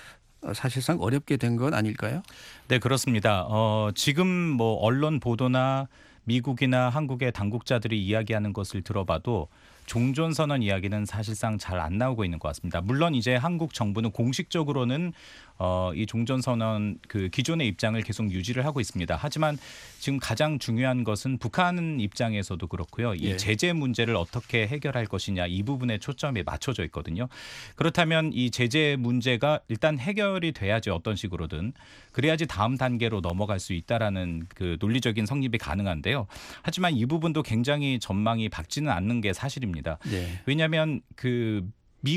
사실상 어렵게 된 건 아닐까요? 네, 그렇습니다. 어, 지금 뭐 언론 보도나 미국이나 한국의 당국자들이 이야기하는 것을 들어봐도 종전선언 이야기는 사실상 잘 안 나오고 있는 것 같습니다. 물론 이제 한국 정부는 공식적으로는 어, 이 종전선언 그 기존의 입장을 계속 유지를 하고 있습니다. 하지만 지금 가장 중요한 것은 북한 입장에서도 그렇고요. 이 예. 제재 문제를 어떻게 해결할 것이냐 이 부분에 초점이 맞춰져 있거든요. 그렇다면 이 제재 문제가 일단 해결이 돼야지 어떤 식으로든 그래야지 다음 단계로 넘어갈 수 있다라는 그 논리적인 성립이 가능한데요. 하지만 이 부분도 굉장히 전망이 밝지는 않는 게 사실입니다. 네. 왜냐하면 그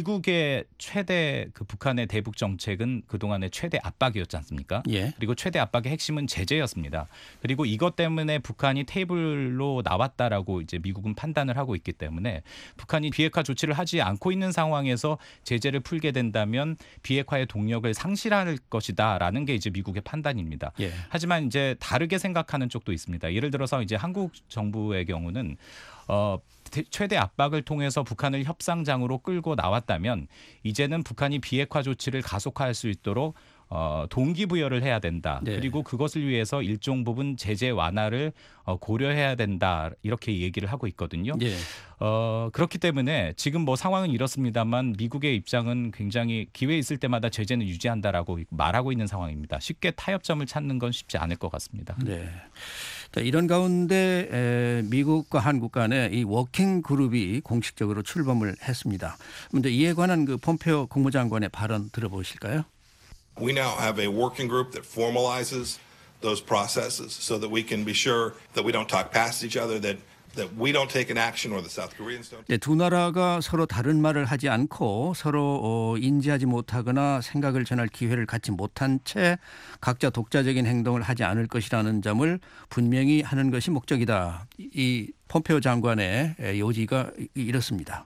미국의 최대 그 북한의 대북 정책은 그동안의 최대 압박이었지 않습니까? 예. 그리고 최대 압박의 핵심은 제재였습니다. 그리고 이것 때문에 북한이 테이블로 나왔다라고 이제 미국은 판단을 하고 있기 때문에 북한이 비핵화 조치를 하지 않고 있는 상황에서 제재를 풀게 된다면 비핵화의 동력을 상실할 것이다라는 게 이제 미국의 판단입니다. 예. 하지만 이제 다르게 생각하는 쪽도 있습니다. 예를 들어서 이제 한국 정부의 경우는 어, 최대 압박을 통해서 북한을 협상장으로 끌고 나왔다면 이제는 북한이 비핵화 조치를 가속화할 수 있도록 어, 동기부여를 해야 된다. 네. 그리고 그것을 위해서 일정 부분 제재 완화를 어, 고려해야 된다. 이렇게 얘기를 하고 있거든요. 네. 어, 그렇기 때문에 지금 뭐 상황은 이렇습니다만 미국의 입장은 굉장히 기회 있을 때마다 제재는 유지한다라고 말하고 있는 상황입니다. 쉽게 타협점을 찾는 건 쉽지 않을 것 같습니다. 네. 자, 이런 가운데 에, 미국과 한국 간에 이 워킹 그룹이 공식적으로 출범을 했습니다. 먼저 이에 관한 그 폼페오 국무장관의 발언 들어보실까요? We now have a working group that formalizes those processes so that we can be sure that we don't talk past each other, that that we don't take an action or the South Koreans don't. 네, 두 나라가 서로 다른 말을 하지 않고 서로 어, 인지하지 못하거나 생각을 전할 기회를 갖지 못한 채 각자 독자적인 행동을 하지 않을 것이라는 점을 분명히 하는 것이 목적이다. 이 폼페오 장관의 요지가 이렇습니다.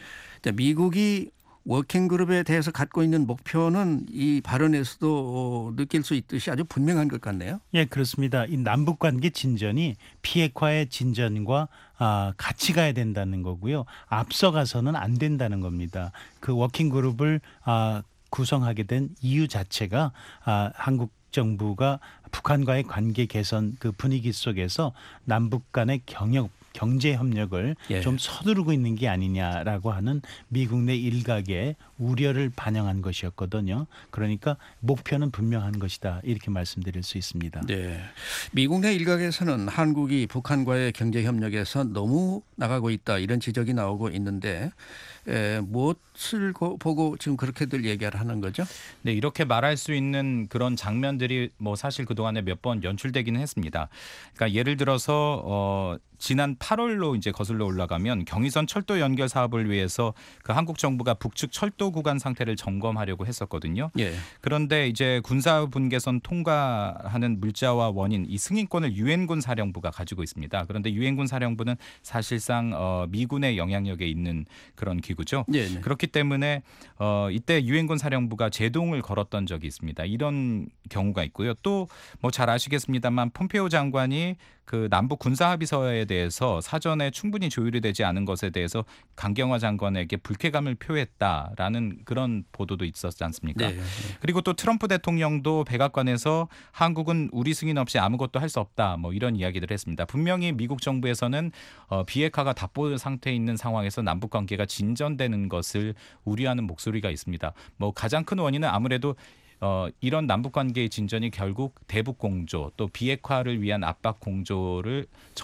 미국이 워킹그룹에 대해서 갖고 있는 목표는 이 발언에서도 느낄 수 있듯이 아주 분명한 것 같네요. 예, 그렇습니다. 이 남북관계 진전이 비핵화의 진전과 아, 같이 가야 된다는 거고요. 앞서가서는 안 된다는 겁니다. 그 워킹그룹을 아, 구성하게 된 이유 자체가 아, 한국 정부가 북한과의 관계 개선 그 분위기 속에서 남북 간의 경협 경제 협력을 예. 좀 서두르고 있는 게 아니냐라고 하는 미국 내 일각의 우려를 반영한 것이었거든요. 그러니까 목표는 분명한 것이다. 이렇게 말씀드릴 수 있습니다. 네. 미국 내 일각에서는 한국이 북한과의 경제 협력에서 너무 나가고 있다. 이런 지적이 나오고 있는데 에, 무엇을 보고 지금 그렇게들 얘기를 하는 거죠? 네, 이렇게 말할 수 있는 그런 장면들이 뭐 사실 그동안에 몇 번 연출되기는 했습니다. 그러니까 예를 들어서 어, 지난 팔월로 이제 거슬러 올라가면 경의선 철도 연결 사업을 위해서 그 한국 정부가 북측 철도 구간 상태를 점검하려고 했었거든요. 예. 그런데 이제 군사 분계선 통과하는 물자와 원인 이 승인권을 유엔군 사령부가 가지고 있습니다. 그런데 유엔군 사령부는 사실상 어, 미군의 영향력에 있는 그런 기구죠. 예, 네. 그렇기 때문에 어, 이때 유엔군 사령부가 제동을 걸었던 적이 있습니다. 이런 경우가 있고요. 또 뭐 잘 아시겠습니다만 폼페오 장관이 그 남북 군사 합의서에 대해서 사전에 충분히 조율이 되지 않은 것에 대해서 강경화 장관에게 불쾌감을 표했다라는 그런 보도도 있었지 않습니까? 네, 네. 그리고 또 트럼프 대통령도 백악관에서 한국은 우리 승인 없이 아무것도 할 수 없다 뭐 이런 이야기들을 했습니다. 분명히 미국 정부에서는 어, 비핵화가 답보 상태에 있는 상황에서 남북 관계가 진전되는 것을 우려하는 목소리가 있습니다. 뭐 가장 큰 원인은 아무래도 어, 이런 남북관계의 진전이 결국 대북 공조 또 비핵화를 위한 압박 공조를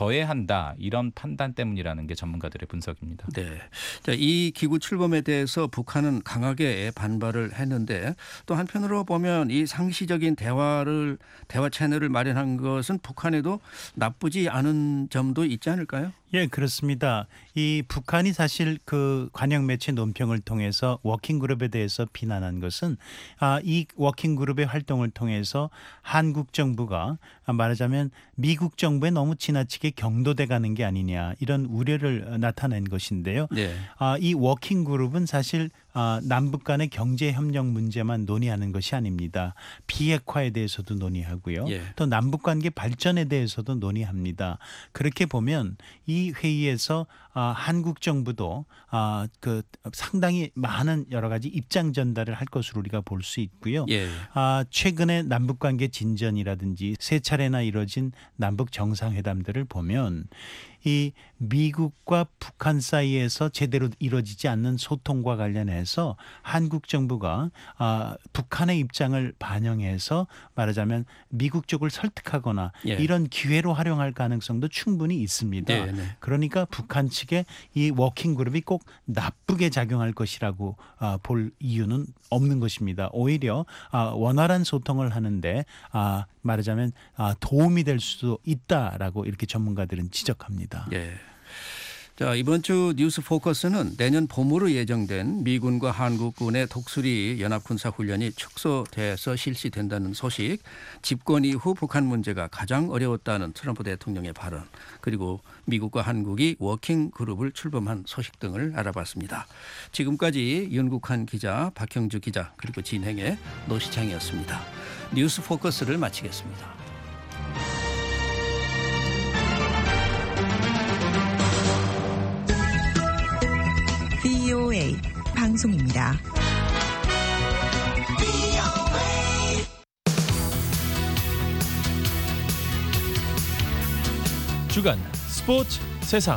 저해한다 이런 판단 때문이라는 게 전문가들의 분석입니다. 네, 자, 이 기구 출범에 대해서 북한은 강하게 반발을 했는데 또 한편으로 보면 이 상시적인 대화를 대화 채널을 마련한 것은 북한에도 나쁘지 않은 점도 있지 않을까요? 예, 그렇습니다. 이 북한이 사실 그 관영 매체 논평을 통해서 워킹그룹에 대해서 비난한 것은 아, 이 워킹그룹의 활동을 통해서 한국 정부가 말하자면 미국 정부에 너무 지나치게 경도돼 가는 게 아니냐 이런 우려를 나타낸 것인데요. 네. 아, 이 워킹그룹은 사실 아, 남북 간의 경제협력 문제만 논의하는 것이 아닙니다. 비핵화에 대해서도 논의하고요. 예. 또 남북관계 발전에 대해서도 논의합니다. 그렇게 보면 이 회의에서 아, 한국 정부도 아, 그 상당히 많은 여러 가지 입장 전달을 할 것으로 우리가 볼 수 있고요. 예. 아, 최근에 남북관계 진전이라든지 세 차례나 이뤄진 남북 정상회담들을 보면 이 미국과 북한 사이에서 제대로 이루어지지 않는 소통과 관련해서 한국 정부가 아, 북한의 입장을 반영해서 말하자면 미국 쪽을 설득하거나 예. 이런 기회로 활용할 가능성도 충분히 있습니다. 네, 네. 그러니까 북한 측에 이 워킹그룹이 꼭 나쁘게 작용할 것이라고 아, 볼 이유는 없는 것입니다. 오히려 아, 원활한 소통을 하는데 아, 말하자면 아, 도움이 될 수도 있다라고 이렇게 전문가들은 지적합니다. 예. 자, 이번 주 뉴스 포커스는 내년 봄으로 예정된 미군과 한국군의 독수리 연합군사훈련이 축소돼서 실시된다는 소식, 집권 이후 북한 문제가 가장 어려웠다는 트럼프 대통령의 발언, 그리고 미국과 한국이 워킹 그룹을 출범한 소식 등을 알아봤습니다. 지금까지 윤국한 기자, 박형주 기자, 그리고 진행의 노시창이었습니다. 뉴스 포커스를 마치겠습니다. 브이오에이 방송입니다. 주간 스포츠 세상.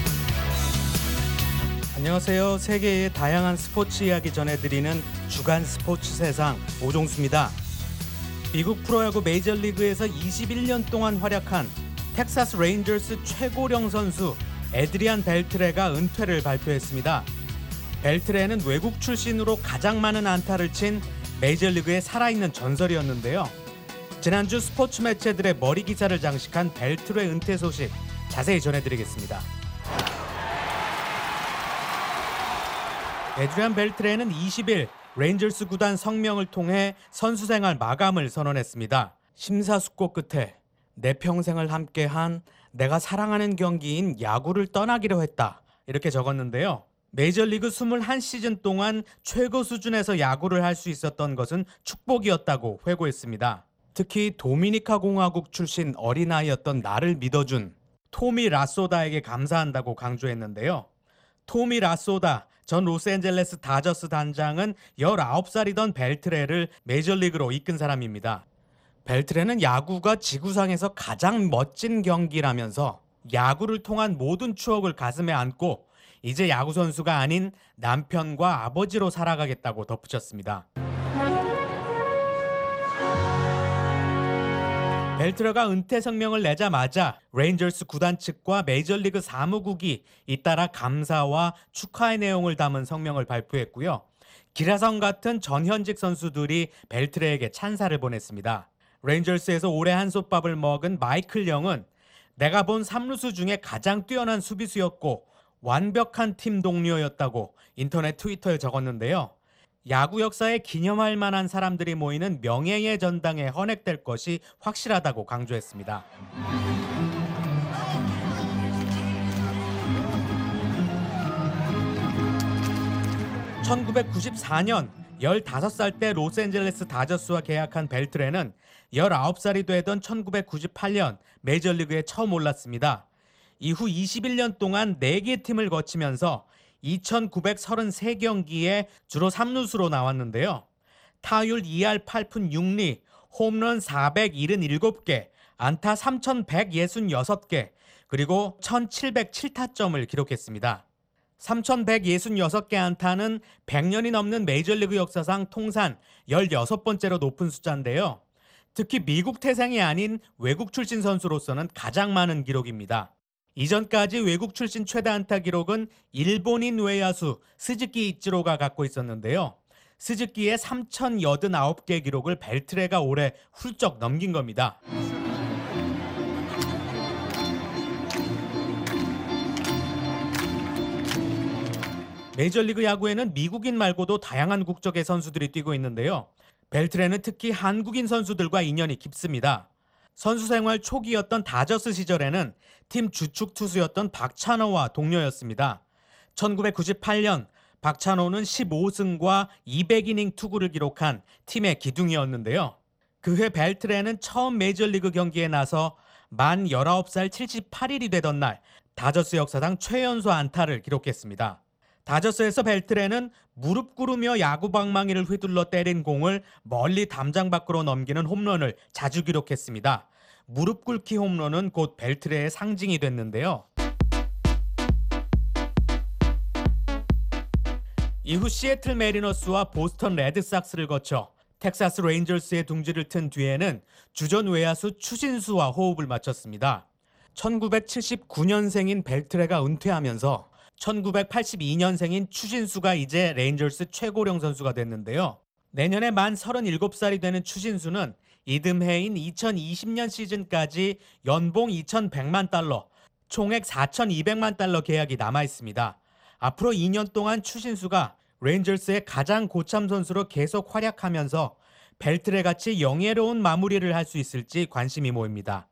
안녕하세요. 세계의 다양한 스포츠 이야기 전해드리는 주간 스포츠 세상 오종수입니다. 미국 프로야구 메이저리그에서 이십일 년 동안 활약한 텍사스 레인저스 최고령 선수 에드리안 벨트레가 은퇴를 발표했습니다. 벨트레는 외국 출신으로 가장 많은 안타를 친 메이저리그의 살아있는 전설이었는데요. 지난주 스포츠 매체들의 머리 기사를 장식한 벨트레 은퇴 소식 자세히 전해드리겠습니다. 에드리안 벨트레는 이십 일 레인저스 구단 성명을 통해 선수 생활 마감을 선언했습니다. 심사숙고 끝에 내 평생을 함께한 내가 사랑하는 경기인 야구를 떠나기로 했다. 이렇게 적었는데요. 메이저리그 이십일 시즌 동안 최고 수준에서 야구를 할 수 있었던 것은 축복이었다고 회고했습니다. 특히 도미니카 공화국 출신 어린아이였던 나를 믿어준 토미 라소다에게 감사한다고 강조했는데요. 토미 라소다 전 로스앤젤레스 다저스 단장은 열아홉 살이던 벨트레를 메이저리그로 이끈 사람입니다. 벨트레는 야구가 지구상에서 가장 멋진 경기라면서 야구를 통한 모든 추억을 가슴에 안고 이제 야구 선수가 아닌 남편과 아버지로 살아가겠다고 덧붙였습니다. 벨트레가 은퇴 성명을 내자마자 레인저스 구단 측과 메이저리그 사무국이 잇따라 감사와 축하의 내용을 담은 성명을 발표했고요. 기라성 같은 전현직 선수들이 벨트레에게 찬사를 보냈습니다. 레인저스에서 오래 한솥밥을 먹은 마이클 영은 내가 본 삼루수 중에 가장 뛰어난 수비수였고 완벽한 팀 동료였다고 인터넷 트위터에 적었는데요. 야구 역사에 기념할 만한 사람들이 모이는 명예의 전당에 헌액될 것이 확실하다고 강조했습니다. 천구백구십사 년 열다섯 살 때 로스앤젤레스 다저스와 계약한 벨트레는 열아홉 살이 되던 천구백구십팔 년 메이저리그에 처음 올랐습니다. 이후 이십일 년 동안 네 개 팀을 거치면서 이천구백삼십삼 경기에 주로 삼루수로 나왔는데요. 타율 이 할 팔 푼 육 리, 홈런 사백칠십칠 개, 안타 삼천백육십육 개, 그리고 천칠백칠 타점을 기록했습니다. 삼천백육십육 개 안타는 백 년이 넘는 메이저리그 역사상 통산 열여섯 번째로 높은 숫자인데요. 특히 미국 태생이 아닌 외국 출신 선수로서는 가장 많은 기록입니다. 이전까지 외국 출신 최다 안타 기록은 일본인 외야수 스즈키 이치로가 갖고 있었는데요. 스즈키의 삼천팔십구 개 기록을 벨트레가 올해 훌쩍 넘긴 겁니다. 메이저리그 야구에는 미국인 말고도 다양한 국적의 선수들이 뛰고 있는데요. 벨트레는 특히 한국인 선수들과 인연이 깊습니다. 선수 생활 초기였던 다저스 시절에는 팀 주축 투수였던 박찬호와 동료였습니다. 천구백구십팔 년 박찬호는 십오 승과 이백 이닝 투구를 기록한 팀의 기둥이었는데요. 그해 벨트레는 처음 메이저리그 경기에 나서 만 열아홉 살 칠십팔 일이 되던 날 다저스 역사상 최연소 안타를 기록했습니다. 다저스에서 벨트레는 무릎 꿇으며 야구 방망이를 휘둘러 때린 공을 멀리 담장 밖으로 넘기는 홈런을 자주 기록했습니다. 무릎 꿇기 홈런은 곧 벨트레의 상징이 됐는데요. 이후 시애틀 메리너스와 보스턴 레드삭스를 거쳐 텍사스 레인저스의 둥지를 튼 뒤에는 주전 외야수 추신수와 호흡을 맞췄습니다. 천구백칠십구 년생인 벨트레가 은퇴하면서 천구백팔십이 년생인 추신수가 이제 레인저스 최고령 선수가 됐는데요. 내년에 만 서른일곱 살이 되는 추신수는 이듬해인 이천이십 년 시즌까지 연봉 이천백만 달러, 총액 사천이백만 달러 계약이 남아있습니다. 앞으로 이 년 동안 추신수가 레인저스의 가장 고참 선수로 계속 활약하면서 벨트레같이 영예로운 마무리를 할 수 있을지 관심이 모입니다.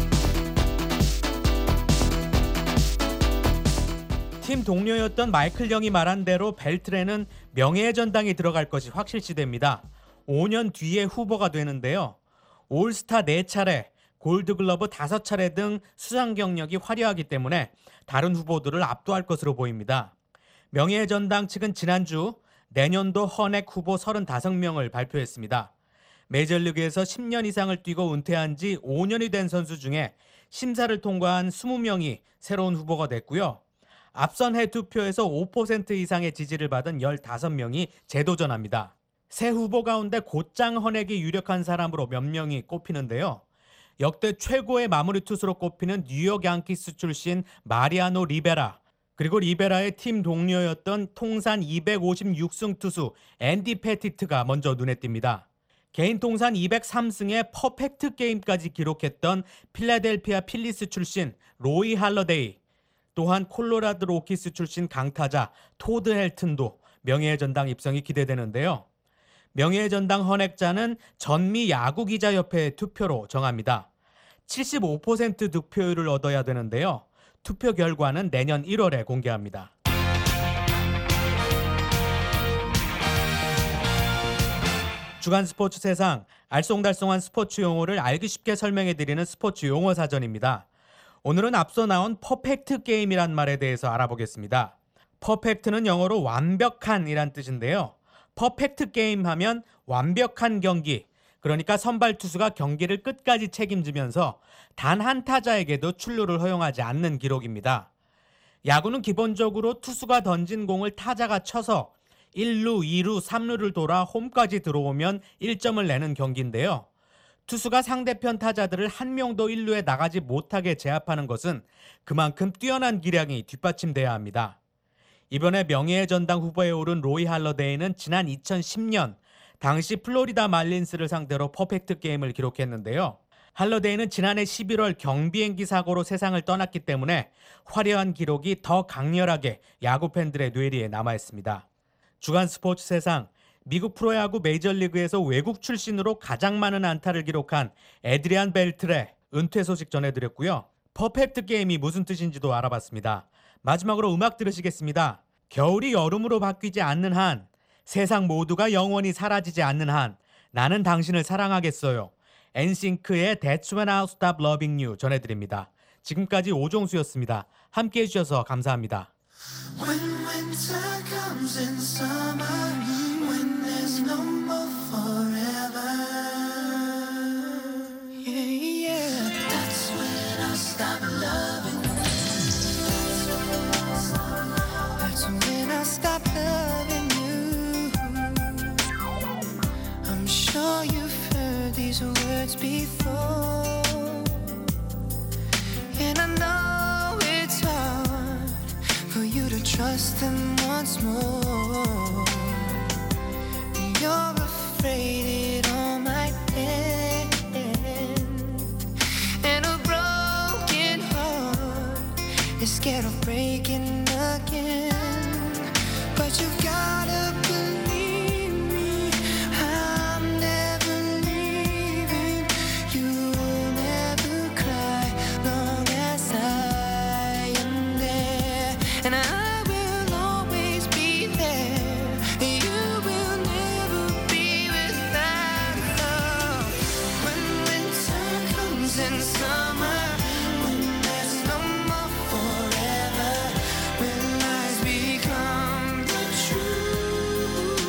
팀 동료였던 마이클 영이 말한 대로 벨트레는 명예의 전당에 들어갈 것이 확실시됩니다. 오 년 뒤에 후보가 되는데요. 올스타 네 차례, 골드글러브 다섯 차례 등 수상 경력이 화려하기 때문에 다른 후보들을 압도할 것으로 보입니다. 명예의 전당 측은 지난주 내년도 헌액 후보 서른다섯 명을 발표했습니다. 메이저리그에서 십 년 이상을 뛰고 은퇴한 지 오 년이 된 선수 중에 심사를 통과한 이십 명이 새로운 후보가 됐고요. 앞선 해 투표에서 오 퍼센트 이상의 지지를 받은 십오 명이 재도전합니다. 새 후보 가운데 곧장 헌액이 유력한 사람으로 몇 명이 꼽히는데요. 역대 최고의 마무리 투수로 꼽히는 뉴욕 양키스 출신 마리아노 리베라, 그리고 리베라의 팀 동료였던 통산 이백오십육 승 투수 앤디 패티트가 먼저 눈에 띕니다. 개인 통산 이백삼 승에 퍼펙트 게임까지 기록했던 필라델피아 필리스 출신 로이 할러데이, 또한 콜로라도 로키스 출신 강타자 토드 헬튼도 명예의 전당 입성이 기대되는데요. 명예의 전당 헌액자는 전미 야구기자협회의 투표로 정합니다. 칠십오 퍼센트 득표율을 얻어야 되는데요. 투표 결과는 내년 일월에 공개합니다. 주간 스포츠 세상, 알쏭달쏭한 스포츠 용어를 알기 쉽게 설명해드리는 스포츠 용어 사전입니다. 오늘은 앞서 나온 퍼펙트 게임이란 말에 대해서 알아보겠습니다. 퍼펙트는 영어로 완벽한 이란 뜻인데요. 퍼펙트 게임 하면 완벽한 경기, 그러니까 선발 투수가 경기를 끝까지 책임지면서 단 한 타자에게도 출루를 허용하지 않는 기록입니다. 야구는 기본적으로 투수가 던진 공을 타자가 쳐서 일 루, 이 루, 삼 루를 돌아 홈까지 들어오면 일 점을 내는 경기인데요. 투수가 상대편 타자들을 한 명도 일 루에 나가지 못하게 제압하는 것은 그만큼 뛰어난 기량이 뒷받침돼야 합니다. 이번에 명예의 전당 후보에 오른 로이 할러데이는 지난 이천십 년 당시 플로리다 말린스를 상대로 퍼펙트 게임을 기록했는데요. 할러데이는 지난해 십일월 경비행기 사고로 세상을 떠났기 때문에 화려한 기록이 더 강렬하게 야구 팬들의 뇌리에 남아있습니다. 주간 스포츠 세상, 미국 프로야구 메이저리그에서 외국 출신으로 가장 많은 안타를 기록한 에드리안 벨트레 은퇴 소식 전해드렸고요. 퍼펙트 게임이 무슨 뜻인지도 알아봤습니다. 마지막으로 음악 들으시겠습니다. 겨울이 여름으로 바뀌지 않는 한, 세상 모두가 영원히 사라지지 않는 한, 나는 당신을 사랑하겠어요. 엔싱크의 That's When I'll Stop Loving You 전해드립니다. 지금까지 오종수였습니다. 함께해 주셔서 감사합니다. When winter comes in summer, when there's no more forever, yeah, yeah, that's when I'll stop loving you. That's when I'll stop loving you. I'm sure you've heard these words before, and I know it's hard for you to trust them once more. You're afraid it all might end, and a broken heart is scared of breaking again. But you've gotta believe me, I'm never leaving. You'll never cry long as I am there, and I will always be there. You will never be without love. When winter comes in summer, when there's no more forever, when lies become the truth,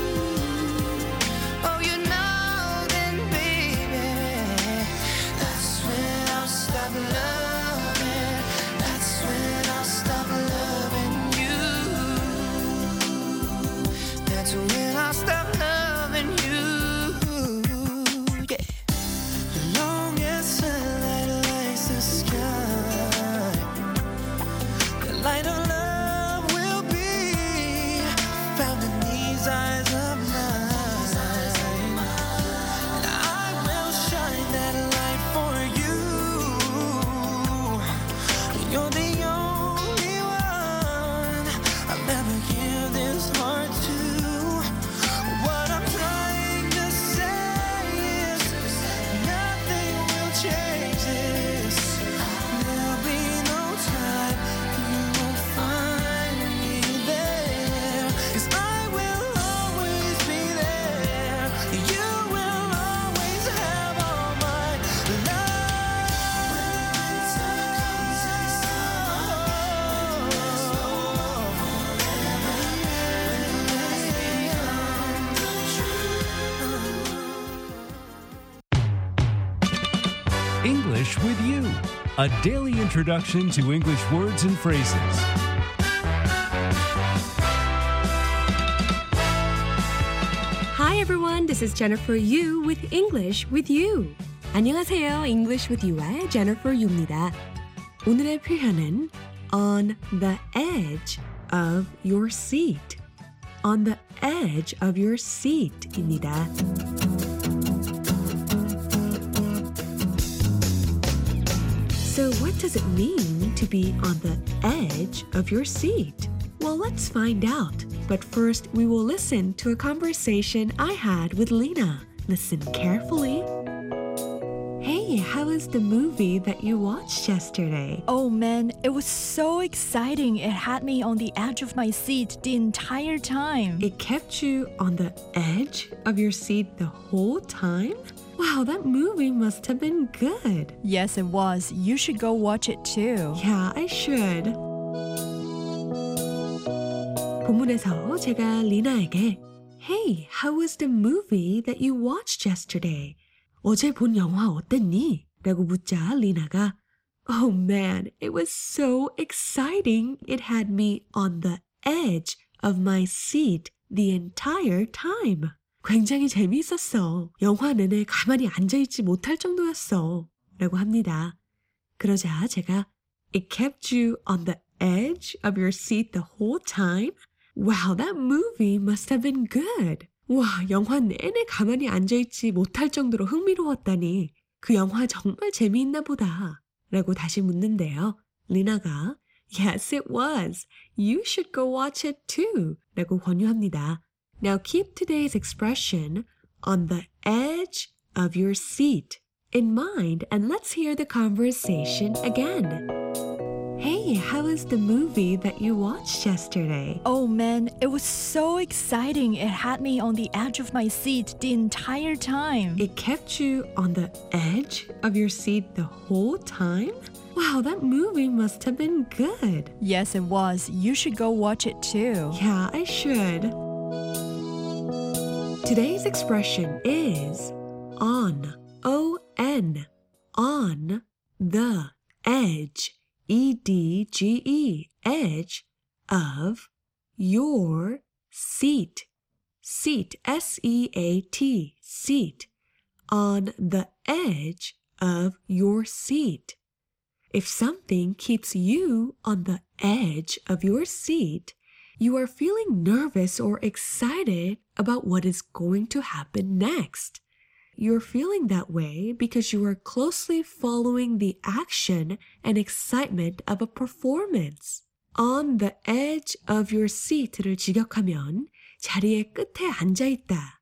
oh, you know then, baby, that's when I'll stop loving. That's when I'll stop loving you. That's when I'll stop loving you. Yeah. Long as sunlight lights the sky, the light of love will be found in these eyes of mine. And I will shine that light for you. You're the only one I'll never give this heart to. What I'm trying to say is nothing will change this. There'll be no time, you won't find me there, 'cause I will always be there. You will always have all my love. English with You, a daily introduction to English words and phrases. Hi everyone, this is Jennifer Yu with English with You. 안녕하세요, English with You의 Jennifer Yu입니다. 오늘의 표현은 on the edge of your seat. On the edge of your seat입니다. So what does it mean to be on the edge of your seat? Well, let's find out. But first, we will listen to a conversation I had with Lena. Listen carefully. Hey, how was the movie that you watched yesterday? Oh man, it was so exciting. It had me on the edge of my seat the entire time. It kept you on the edge of your seat the whole time? Wow, that movie must have been good. Yes, it was. You should go watch it too. Yeah, I should. 본문에서 제가 리나에게 Hey, how was the movie that you watched yesterday? 어제 본 영화 어땠니? 라고 묻자 리나가 Oh man, it was so exciting. It had me on the edge of my seat the entire time. 굉장히 재미있었어. 영화 내내 가만히 앉아있지 못할 정도였어. 라고 합니다. 그러자 제가 It kept you on the edge of your seat the whole time? Wow, that movie must have been good. 와, 영화 내내 가만히 앉아있지 못할 정도로 흥미로웠다니. 그 영화 정말 재미있나 보다 라고 다시 묻는데요. 리나가 Yes, it was. You should go watch it too 라고 권유합니다. Now keep today's expression on the edge of your seat in mind and let's hear the conversation again. Hey, how was the movie that you watched yesterday? Oh man, it was so exciting. It had me on the edge of my seat the entire time. It kept you on the edge of your seat the whole time? Wow, that movie must have been good. Yes, it was. You should go watch it too. Yeah, I should. Today's expression is on, O N, on the edge. E D G E, edge of your seat. Seat, S E A T, seat. On the edge of your seat. If something keeps you on the edge of your seat, you are feeling nervous or excited about what is going to happen next. You're feeling that way because you are closely following the action and excitement of a performance. On the edge of your seat를 직역하면 자리의 끝에 앉아있다,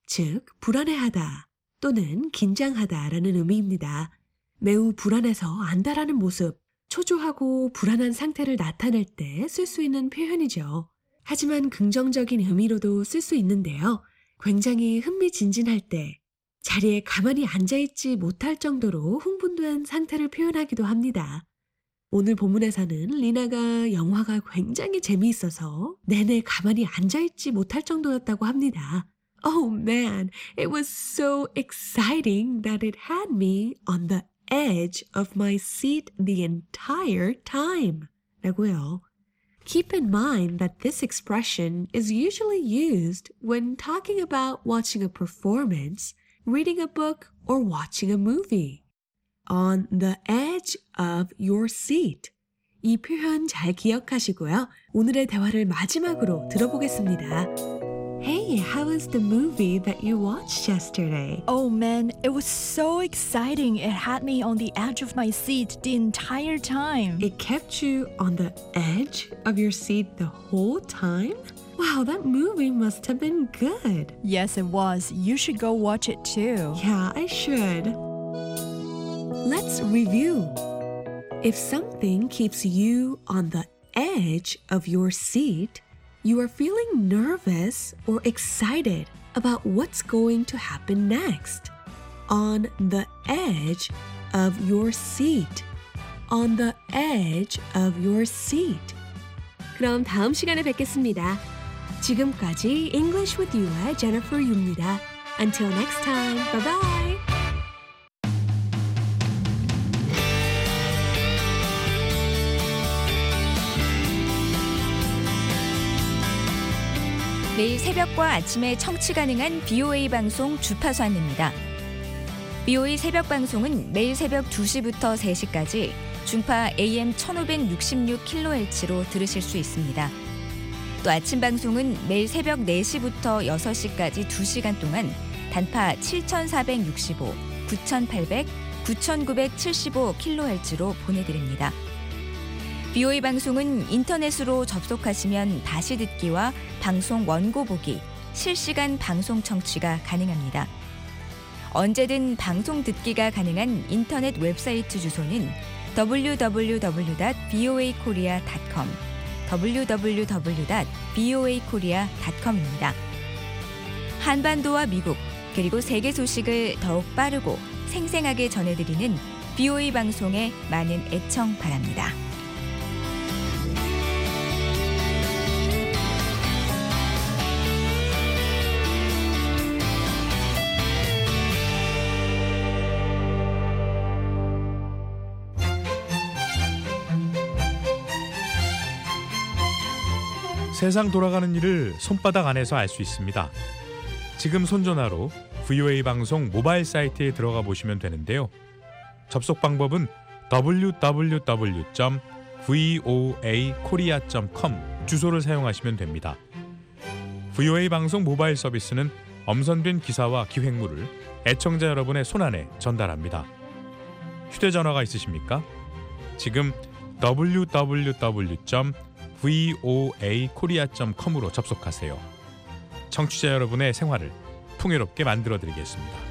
즉 불안해하다 또는 긴장하다라는 의미입니다. 매우 불안해서 안다라는 모습, 초조하고 불안한 상태를 나타낼 때 쓸 수 있는 표현이죠. 하지만 긍정적인 의미로도 쓸 수 있는데요. 굉장히 흥미진진할 때, 자리에 가만히 앉아있지 못할 정도로 흥분된 상태를 표현하기도 합니다. 오늘 본문에서는 리나가 영화가 굉장히 재미있어서 내내 가만히 앉아있지 못할 정도였다고 합니다. Oh man, it was so exciting that it had me on the edge of my seat the entire time. 라고요. Keep in mind that this expression is usually used when talking about watching a performance, reading a book, or watching a movie. On the edge of your seat. 이 표현 잘 기억하시고요. 오늘의 대화를 마지막으로 들어보겠습니다. Hey, how was the movie that you watched yesterday? Oh man, it was so exciting. It had me on the edge of my seat the entire time. It kept you on the edge of your seat the whole time? Wow, that movie must have been good. Yes, it was. You should go watch it too. Yeah, I should. Let's review. If something keeps you on the edge of your seat, you are feeling nervous or excited about what's going to happen next. On the edge of your seat. On the edge of your seat. 그럼 다음 시간에 뵙겠습니다. 지금까지 English with You의 Jennifer Yu입니다. Until next time, bye-bye! 매일 새벽과 아침에 청취 가능한 비오에이 방송 주파수 안내입니다. 비오에이 새벽 방송은 매일 새벽 두 시부터 세 시까지 중파 에이엠 천오백육십육 킬로헤르츠로 들으실 수 있습니다. 또 아침 방송은 매일 새벽 네 시부터 여섯 시까지 두 시간 동안 단파 칠천사백육십오, 구천팔백, 구천구백칠십오 킬로헤르츠로 보내드립니다. 비오에이 방송은 인터넷으로 접속하시면 다시 듣기와 방송 원고 보기, 실시간 방송 청취가 가능합니다. 언제든 방송 듣기가 가능한 인터넷 웹사이트 주소는 더블유 더블유 더블유 닷 비오에이 코리아 닷 컴, 더블유 더블유 더블유 닷 비오에이 코리아 닷 컴입니다. 한반도와 미국, 그리고 세계 소식을 더욱 빠르고 생생하게 전해드리는 비오에이 방송에 많은 애청 바랍니다. 세상 돌아가는 일을 손바닥 안에서 알 수 있습니다. 지금 손전화로 브이오에이 방송 모바일 사이트에 들어가 보시면 되는데요. 접속 방법은 더블유 더블유 더블유 점 브이오에이 코리아 점 컴 주소를 사용하시면 됩니다. 브이오에이 방송 모바일 서비스는 엄선된 기사와 기획물을 애청자 여러분의 손안에 전달합니다. 휴대전화가 있으십니까? 지금 더블유 더블유 더블유 점 브이오에이 코리아 점 컴으로 접속하세요. 청취자 여러분의 생활을 풍요롭게 만들어드리겠습니다.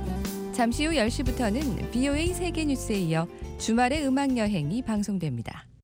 잠시 후 열 시부터는 비오에이 세계뉴스에 이어 주말의 음악여행이 방송됩니다.